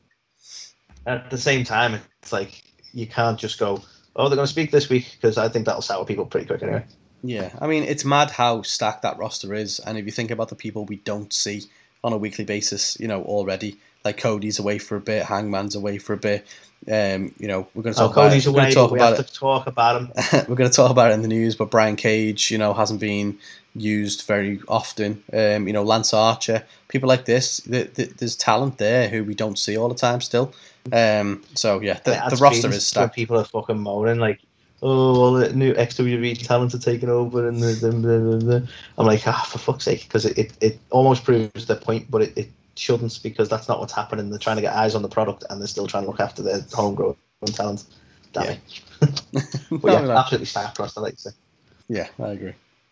at the same time, it's like you can't just go, "Oh, they're going to speak this week," because I think that'll sour people pretty quick anyway. Yeah, I mean, it's mad how stacked that roster is, and if you think about the people we don't see on a weekly basis, you know, already, like Cody's away for a bit, Hangman's away for a bit. You know, we're going to talk about Cody's away, but we have to talk about him. We're going to talk about it in the news, but Brian Cage, you know, hasn't been used very often. You know, Lance Archer, people like this, there's talent there who we don't see all the time still. So yeah, the roster is stacked. People are fucking moaning like, "Oh, all the new XWE talent are taking over," and I'm like, for fuck's sake, because it almost proves their point, but it shouldn't, because that's not what's happening. They're trying to get eyes on the product, and they're still trying to look after their homegrown talent. Damn it. But absolutely stacked roster, like you say. Yeah, I agree.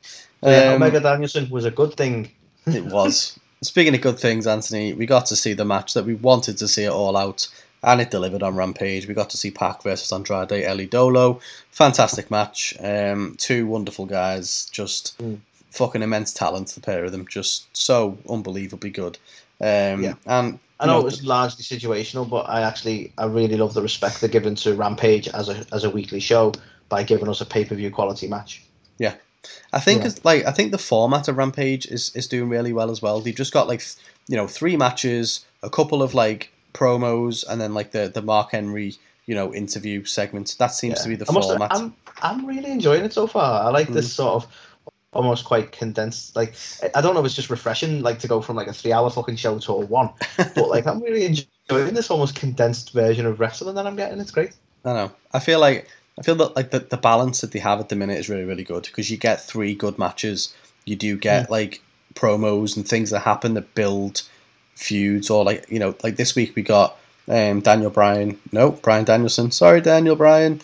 Omega Danielson was a good thing. It was. Speaking of good things, Anthony, we got to see the match that we wanted to see it All Out, and it delivered on Rampage. We got to see Pac versus Andrade El Idolo. Fantastic match. Two wonderful guys, just fucking immense talent, the pair of them, just so unbelievably good. And I know it was largely situational, but I really love the respect they're given to Rampage as a weekly show by giving us a pay-per-view quality match. Yeah. I think I think the format of Rampage is doing really well as well. They've just got like, you know, 3 matches, a couple of like promos, and then like the Mark Henry, you know, interview segments. That seems to be the format. I'm really enjoying it so far. I like this sort of almost quite condensed. Like, I don't know if it's just refreshing, like to go from like a 3-hour fucking show to a 1, but like I'm really enjoying this almost condensed version of wrestling that I'm getting. It's great. I know. I feel that like the balance that they have at the minute is really, really good, because you get 3 good matches. You do get like promos and things that happen that build feuds, or like, you know, like this week we got Brian Danielson. Sorry, Daniel Bryan.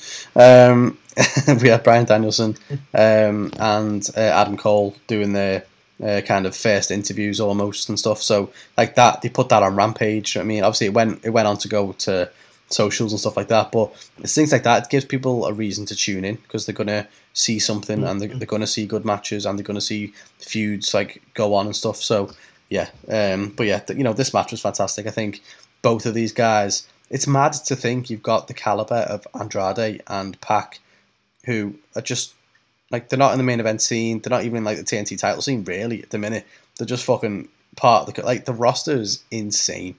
We had Brian Danielson and Adam Cole doing their kind of first interviews almost and stuff. So like that, they put that on Rampage. I mean, obviously it went on to go to socials and stuff like that, but it's things like that. It gives people a reason to tune in, because they're gonna see something, and they're gonna see good matches, and they're gonna see feuds like go on and stuff. So yeah, but yeah, you know, this match was fantastic. I think both of these guys, it's mad to think you've got the caliber of Andrade and Pac, who are just like, they're not in the main event scene, they're not even in like the TNT title scene really at the minute. They're just fucking part of the roster is insane.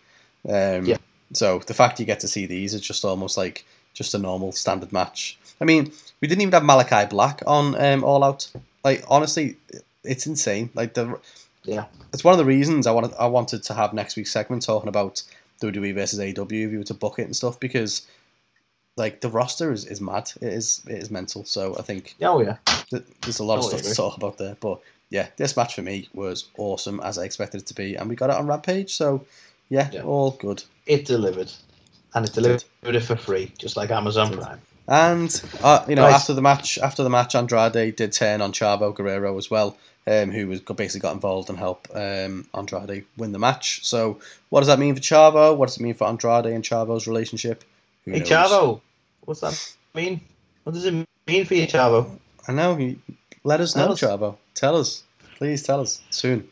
So the fact you get to see these is just almost like just a normal standard match. I mean, we didn't even have Malachi Black on All Out. Like, honestly, it's insane. Like it's one of the reasons I wanted to have next week's segment talking about WWE versus AEW if you were to book it and stuff, because like the roster is mad. It is mental. So I think there's a lot of stuff to talk about there. But yeah, this match for me was awesome, as I expected it to be, and we got it on Rampage. So yeah. All good. It delivered, and it delivered it for free, just like Amazon Prime. And you know, after the match, Andrade did turn on Chavo Guerrero as well, who basically got involved and helped Andrade win the match. So what does that mean for Chavo? What does it mean for Andrade and Chavo's relationship? Who knows? Chavo, what's that mean? What does it mean for you, Chavo? I know. Let us know, Chavo. Tell us. Please tell us soon.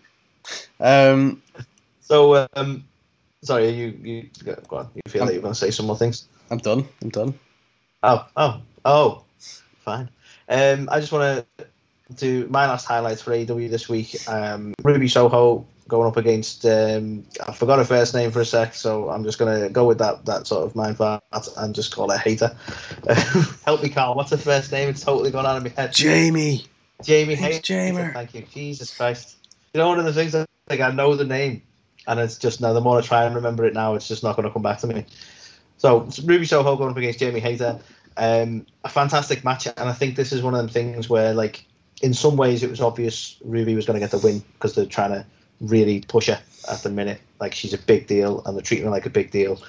Sorry, you go on. You feel like you're going to say some more things? I'm done. Oh, fine. I just want to to my last highlights for AEW this week. Ruby Soho going up against I forgot her first name for a sec, so I'm just gonna go with that sort of mind fart and just call her Hater. Help me, Carl. What's her first name? It's totally gone out of my head. Jamie Hater. Jamer. Thank you. Jesus Christ. You know, one of the things like I know the name, and it's just now the more I try and remember it now, it's just not going to come back to me. So Ruby Soho going up against Jamie Hayter. A fantastic match, and I think this is one of them things where, like, in some ways it was obvious Ruby was going to get the win because they're trying to really push her at the minute. Like, she's a big deal, and they're treating her like a big deal.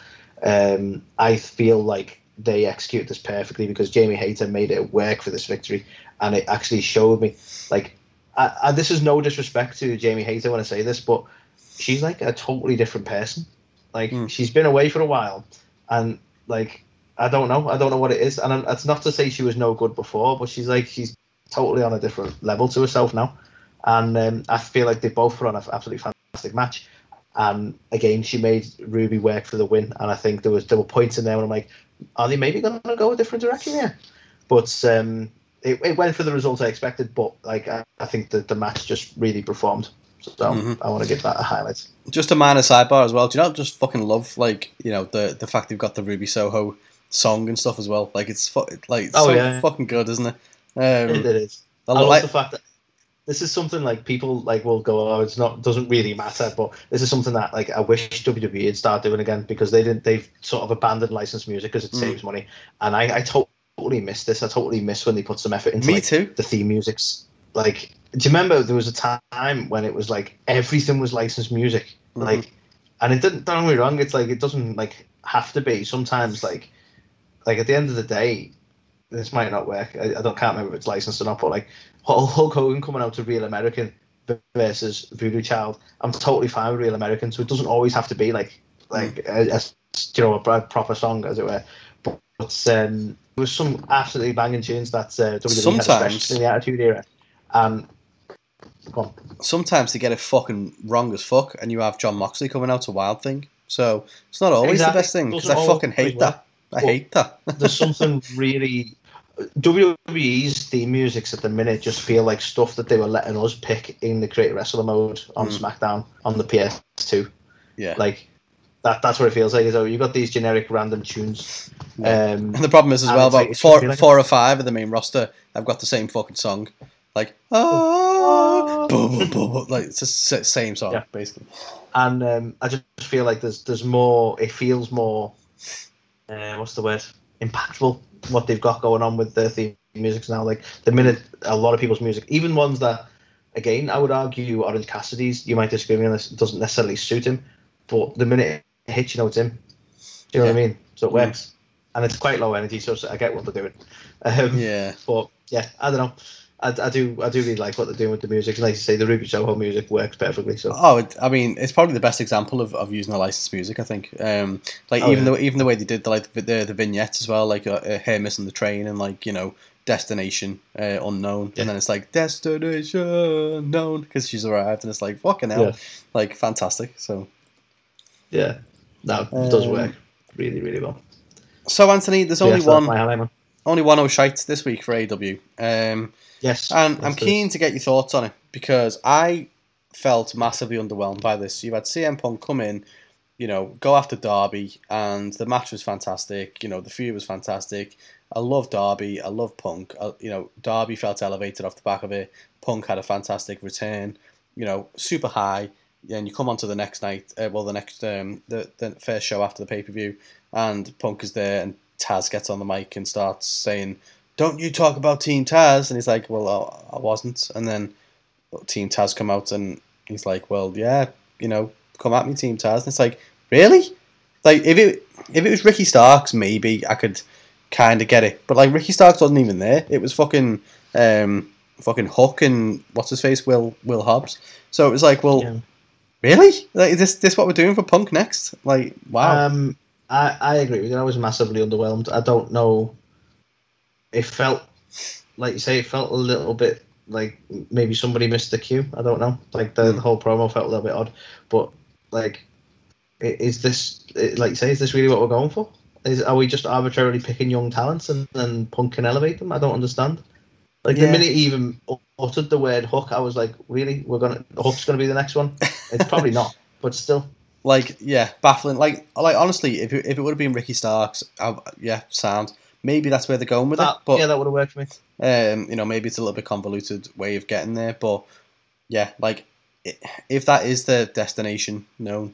I feel like they execute this perfectly because Jamie Hayter made it work for this victory, and it actually showed me, like, this is no disrespect to Jamie Hayter when I say this, but she's like a totally different person. Like, she's been away for a while, and, like, I don't know what it is, and it's not to say she was no good before, but she's totally on a different level to herself now, and I feel like they both put on an absolutely fantastic match. And again, she made Ruby work for the win, and I think there were points in there when I'm like, are they maybe going to go a different direction here? But it went for the result I expected, but like I think that the match just really performed. So I want to give that a highlight. Just a minor sidebar as well. Do you not just fucking love, like, you know, the fact they've got the Ruby Soho song and stuff as well? Like, it's fucking good, isn't it? It is. I love the fact that this is something like people like will go, oh, doesn't really matter, but this is something that like I wish WWE would start doing again, because they've sort of abandoned licensed music because it saves money, and I totally miss this. I totally miss when they put some effort into the theme musics. Like, do you remember there was a time when it was like everything was licensed music, like, and it didn't. Don't get me wrong, it's like it doesn't like have to be. Sometimes like at the end of the day, this might not work. I can't remember if it's licensed or not, but like Hulk Hogan coming out to Real American versus Voodoo Child, I'm totally fine with Real American, so it doesn't always have to be like a proper song, as it were. But there was some absolutely banging tunes that WWE had, especially in the Attitude Era. Sometimes they get it fucking wrong as fuck, and you have John Moxley coming out to Wild Thing, so it's not always the best thing, because I fucking hate that. I hate that. There's something really... WWE's theme musics at the minute just feel like stuff that they were letting us pick in the Creative Wrestler mode on SmackDown on the PS2. Yeah. Like, that's what it feels like. So you got these generic random tunes. Yeah. And the problem is as well, about four or five of the main roster have got the same fucking song. Like, like it's the same song, basically. And I just feel like there's more... It feels more... what's the word? Impactful, what they've got going on with the theme music now. Like, the minute a lot of people's music, even ones that, again, I would argue Orange Cassidy's, you might disagree with me on this, doesn't necessarily suit him, but the minute it hits, you know it's him. Do you know what I mean? So it works. And it's quite low energy, so I get what they're doing. But yeah, I don't know. I do really like what they're doing with the music. And like you say, the Ruby Soho music works perfectly. So I mean, it's probably the best example of using the licensed music, I think. Even the way they did the vignettes as well, like her missing the train and, like, you know, destination unknown, and then it's like destination unknown because she's arrived, and it's like fucking hell, like fantastic. So yeah, no, it does work really, really well. So Anthony, there's only one O'Shite this week for AEW. Yes, and I'm keen to get your thoughts on it, because I felt massively underwhelmed by this. You had CM Punk come in, you know, go after Darby, and the match was fantastic. You know, the feud was fantastic. I love Darby. I love Punk. You know, Darby felt elevated off the back of it. Punk had a fantastic return. You know, super high. And you come on to the next night. The first show after the pay-per-view, and Punk is there, and Taz gets on the mic and starts saying, "Don't you talk about Team Taz?" And he's like, "Well, I wasn't." And then Team Taz come out, and he's like, "Well, yeah, you know, come at me, Team Taz." And it's like, really? Like, if it was Ricky Starks, maybe I could kind of get it. But like, Ricky Starks wasn't even there. It was fucking Hook and what's his face, Will Hobbs. So it was like, well, really? Like, is this what we're doing for Punk next? Like, wow. I agree with you. I was massively underwhelmed. I don't know. It felt, like you say, it felt a little bit like maybe somebody missed the cue. I don't know. Like, the whole promo felt a little bit odd. But, like, is this, like you say, is this really what we're going for? Are we just arbitrarily picking young talents and then Punk can elevate them? I don't understand. Like the minute he even uttered the word Hook, I was like, really? Hook's gonna be the next one? It's probably not, but still. Like, yeah, baffling. Like honestly, if it would have been Ricky Starks, sound. Maybe that's where they're going with it. But that would have worked for me. Maybe it's a little bit convoluted way of getting there, but yeah, like if that is the destination known,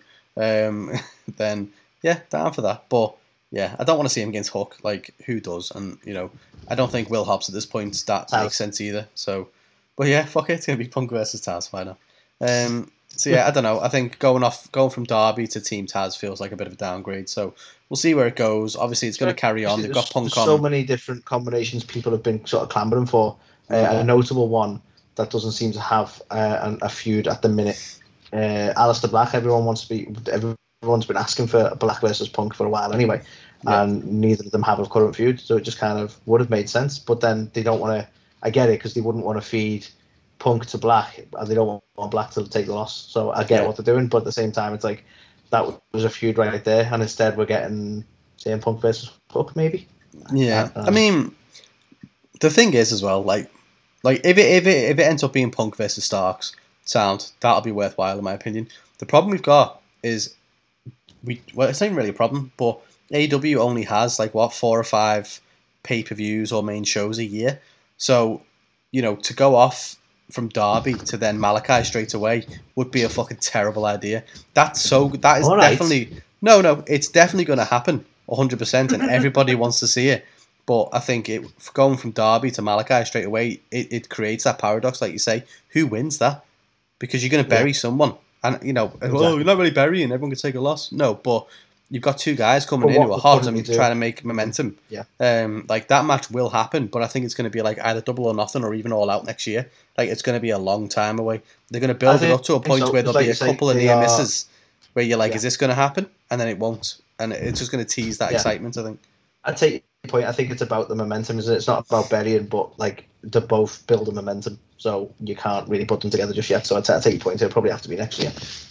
then yeah, down for that. But yeah, I don't want to see him against Hook. Like, who does? And I don't think Will Hobbs at this point that makes sense either. So, but yeah, fuck it, it's gonna be Punk versus Taz. Why not? So yeah, I don't know. I think going from Derby to Team Taz feels like a bit of a downgrade. So we'll see where it goes. Obviously, it's going to carry on. They've got Punk on. So many different combinations people have been sort of clambering for. A notable one that doesn't seem to have a feud at the minute. Aleister Black. Everyone's been asking for Black versus Punk for a while anyway, and neither of them have a current feud. So it just kind of would have made sense. But then they don't want to. I get it because they wouldn't want to feed Punk to Black, and they don't want Black to take the loss. So I get what they're doing, but at the same time, it's like that was a feud right there, and instead we're getting CM Punk versus Hook, maybe. Yeah, I mean, the thing is as well, like if it ends up being Punk versus Starks, that'll be worthwhile in my opinion. The problem we've got is it's not even really a problem, but AEW only has 4 or 5 pay-per-views or main shows a year, so to go off from Derby to then Malachi straight away would be a fucking terrible idea. That is definitely it's definitely going to happen 100%, and everybody wants to see it. But I think going from Derby to Malachi straight away, it creates that paradox, like you say. Who wins that? Because you're going to bury someone, and you're not really burying. Everyone can take a loss. No, but you've got 2 guys coming in who are hot and trying to make momentum. Yeah. That match will happen, but I think it's going to be either Double or Nothing or even All Out next year. It's going to be a long time away. They're going to build it up to a point where there'll be a couple of near misses where you're is this going to happen? And then it won't. And it's just going to tease that excitement, I think. I take your point. I think it's about the momentum, isn't it? It's not about burying, but they're both building momentum. So you can't really put them together just yet. So I take your point. It'll probably have to be next year.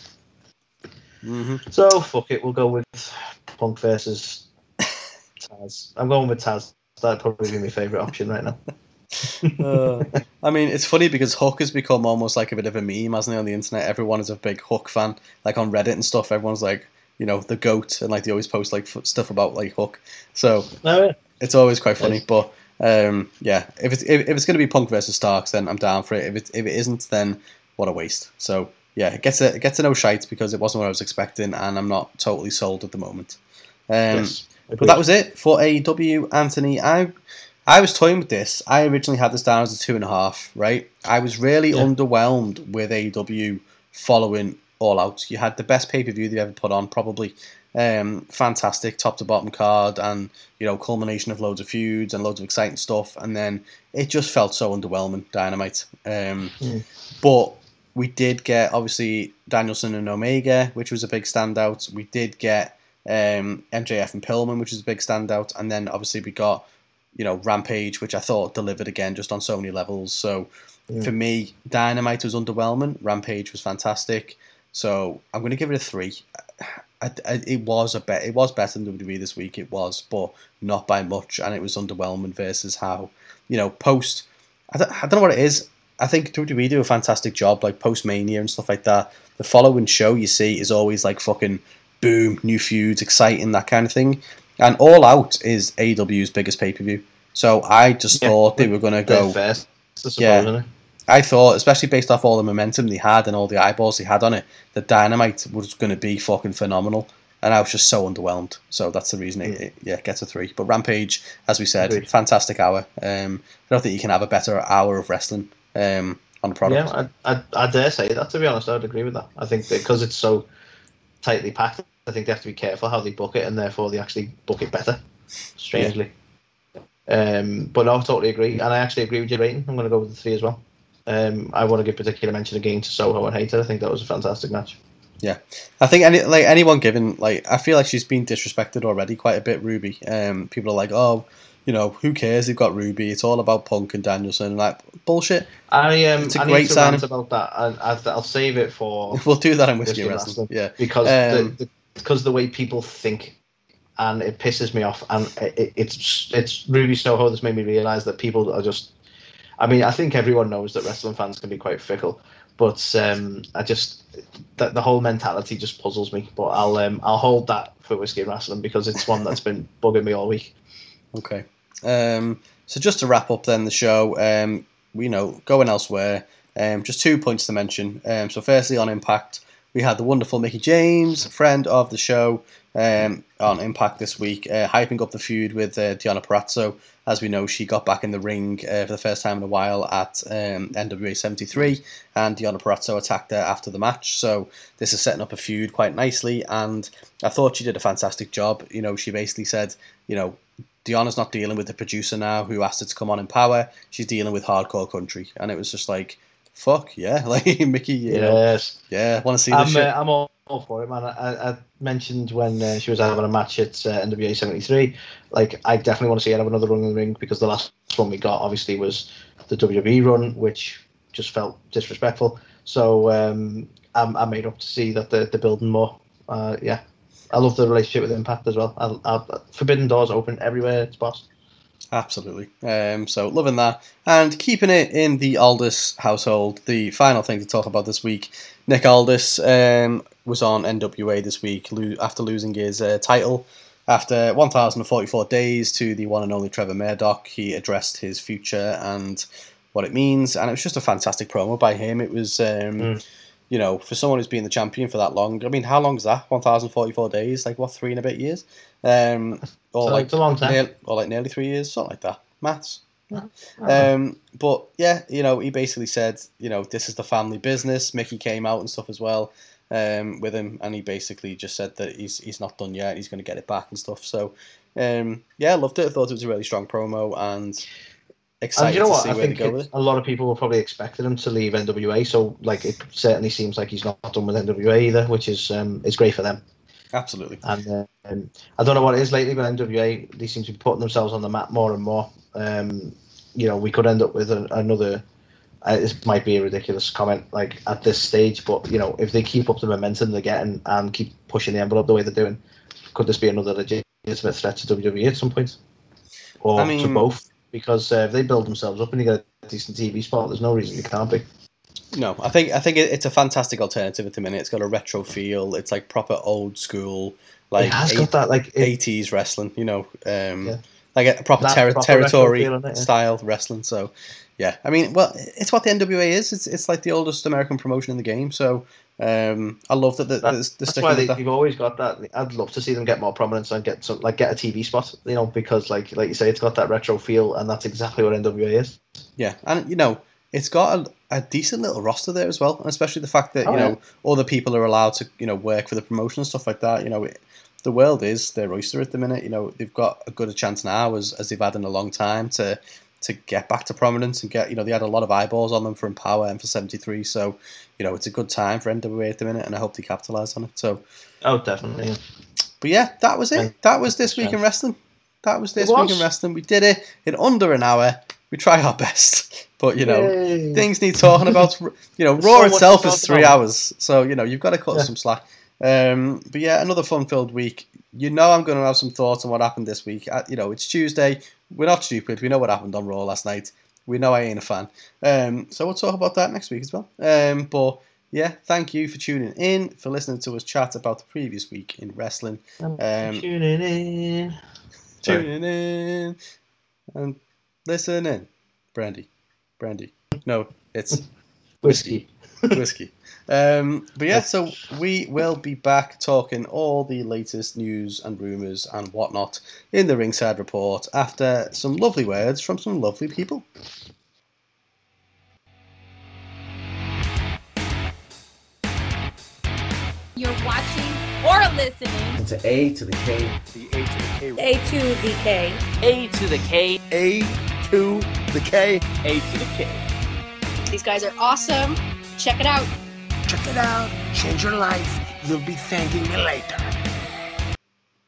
Mm-hmm. So fuck it, we'll go with Punk versus Taz. I'm going with Taz. That'd probably be my favourite option right now. I mean, it's funny because Hook has become almost like a bit of a meme, hasn't he, on the internet? Everyone is a big Hook fan. On Reddit and stuff, everyone's the GOAT, and they always post stuff about Hook. So it's always quite funny. But if it's going to be Punk versus Starks, then I'm down for it. If it isn't, then what a waste. So yeah, it gets a no shite because it wasn't what I was expecting, and I'm not totally sold at the moment. But that was it for AEW, Anthony. I was toying with this. I originally had this down as a 2.5, right? I was really underwhelmed with AEW following All Out. You had the best pay-per-view they've ever put on, probably. Fantastic top to bottom card, and culmination of loads of feuds and loads of exciting stuff, and then it just felt so underwhelming, Dynamite. But we did get, obviously, Danielson and Omega, which was a big standout. We did get MJF and Pillman, which was a big standout. And then, obviously, we got, Rampage, which I thought delivered again just on so many levels. So, for me, Dynamite was underwhelming. Rampage was fantastic. So, I'm going to give it a 3. It was better than WWE this week. It was, but not by much. And it was underwhelming versus how, post... I don't know what it is. I think WWE do a fantastic job, post-Mania and stuff like that. The following show you see is always fucking boom, new feuds, exciting, that kind of thing. And All Out is AEW's biggest pay-per-view. So I just thought they were going to go... First, isn't it? I thought, especially based off all the momentum they had and all the eyeballs they had on it, that Dynamite was going to be fucking phenomenal. And I was just so underwhelmed. So that's the reason it gets a 3. But Rampage, as we said, fantastic hour. I don't think you can have a better hour of wrestling on a product. Yeah, I dare say that, to be honest. I would agree with that. I think that because it's so tightly packed, I think they have to be careful how they book it, and therefore they actually book it better, strangely. But no, I totally agree. And I actually agree with your rating. I'm going to go with the 3 as well. I want to give particular mention again to Soho and Hayter. I think that was a fantastic match. Yeah, I think anyone given, I feel like she's been disrespected already quite a bit, Ruby. People are like, oh, who cares? They've got Ruby. It's all about Punk and Danielson. Bullshit. It's a great sign about that. I'll save it for. We'll do that in Whiskey Wrestling. Yeah, because the way people think, and it pisses me off. And it's Ruby Soho that's made me realise that people are just. I mean, I think everyone knows that wrestling fans can be quite fickle, but the whole mentality just puzzles me. But I'll hold that for Whiskey and Wrestling because it's one that's been bugging me all week. Okay. So just to wrap up then the show, going elsewhere, just 2 points to mention. So firstly on Impact, we had the wonderful Mickie James, friend of the show, on Impact this week, hyping up the feud with Deonna Purrazzo. As we know, she got back in the ring for the first time in a while at NWA 73, and Deonna Purrazzo attacked her after the match. So this is setting up a feud quite nicely, and I thought she did a fantastic job. She basically said, Deonna's not dealing with the producer now who asked her to come on in Power. She's dealing with Hardcore Country, and it was just like, fuck yeah, like Mickie, yes, I want to see this shit. I'm all for it, man. I mentioned when she was having a match at NWA 73, like I definitely want to see her have another run in the ring because the last one we got obviously was the WWE run, which just felt disrespectful. So I'm made up to see that they're building more. Yeah, I love the relationship with Impact as well. I'll Forbidden Doors open everywhere it's possible. Absolutely. So loving that. And keeping it in the Aldis household, the final thing to talk about this week, Nick Aldis was on NWA this week after losing his title. After 1,044 days to the one and only Trevor Murdoch, he addressed his future and what it means. And it was just a fantastic promo by him. It was, for someone who's been the champion for that long, I mean, how long is that? 1,044 days? Like, what, 3 and a bit years? Or like it's a long time. Nearly 3 years, something like that. Maths. Yeah. But yeah, he basically said, this is the family business. Mickie came out and stuff as well with him, and he basically just said that he's not done yet. He's going to get it back and stuff. So I loved it. I thought it was a really strong promo and excited to see where they go with it. A lot of people were probably expecting him to leave NWA, so like it certainly seems like he's not done with NWA either, which is great for them. Absolutely. And I don't know what it is lately, but NWA, they seem to be putting themselves on the map more and more. We could end up with another. This might be a ridiculous comment, like at this stage, but if they keep up the momentum they're getting and keep pushing the envelope the way they're doing, could this be another legitimate threat to WWE at some point, or to both? Because if they build themselves up and you get a decent TV spot, there's no reason you can't be. No, I think it's a fantastic alternative at the minute. It's got a retro feel. It's like proper old school, like it has got that like 80s wrestling. Like a proper territory style wrestling. So, yeah, I mean, well, it's what the NWA is. It's like the oldest American promotion in the game. So, I love that. That's why they've always got that. I'd love to see them get more prominence and get a TV spot. Because like you say, it's got that retro feel, and that's exactly what NWA is. Yeah, and it's got a decent little roster there as well, and especially the fact that other people are allowed to work for the promotion and stuff like that. The world is their oyster at the minute. They've got a good chance now as they've had in a long time to get back to prominence and get they had a lot of eyeballs on them for Empower and for 73. So it's a good time for NWA at the minute, and I hope they capitalise on it. So definitely. Yeah. But yeah, that was it. That was this week in wrestling. We did it in under an hour. We try our best, but things need talking about. Raw itself is 3 hours, so you've got to cut some slack. But yeah, another fun-filled week. I'm going to have some thoughts on what happened this week. It's Tuesday. We're not stupid. We know what happened on Raw last night. We know I ain't a fan. So we'll talk about that next week as well. But yeah, thank you for tuning in, for listening to us chat about the previous week in wrestling. Tuning in, and listening. Brandy. No, it's whiskey. But yeah, so we will be back talking all the latest news and rumours and whatnot in the Ringside Report after some lovely words from some lovely people. You're watching or listening to A to the K. The A to the K. A to the K. A to the K. A to the K. A to the K. These guys are awesome. Check it out. Check it out. Change your life. You'll be thanking me later.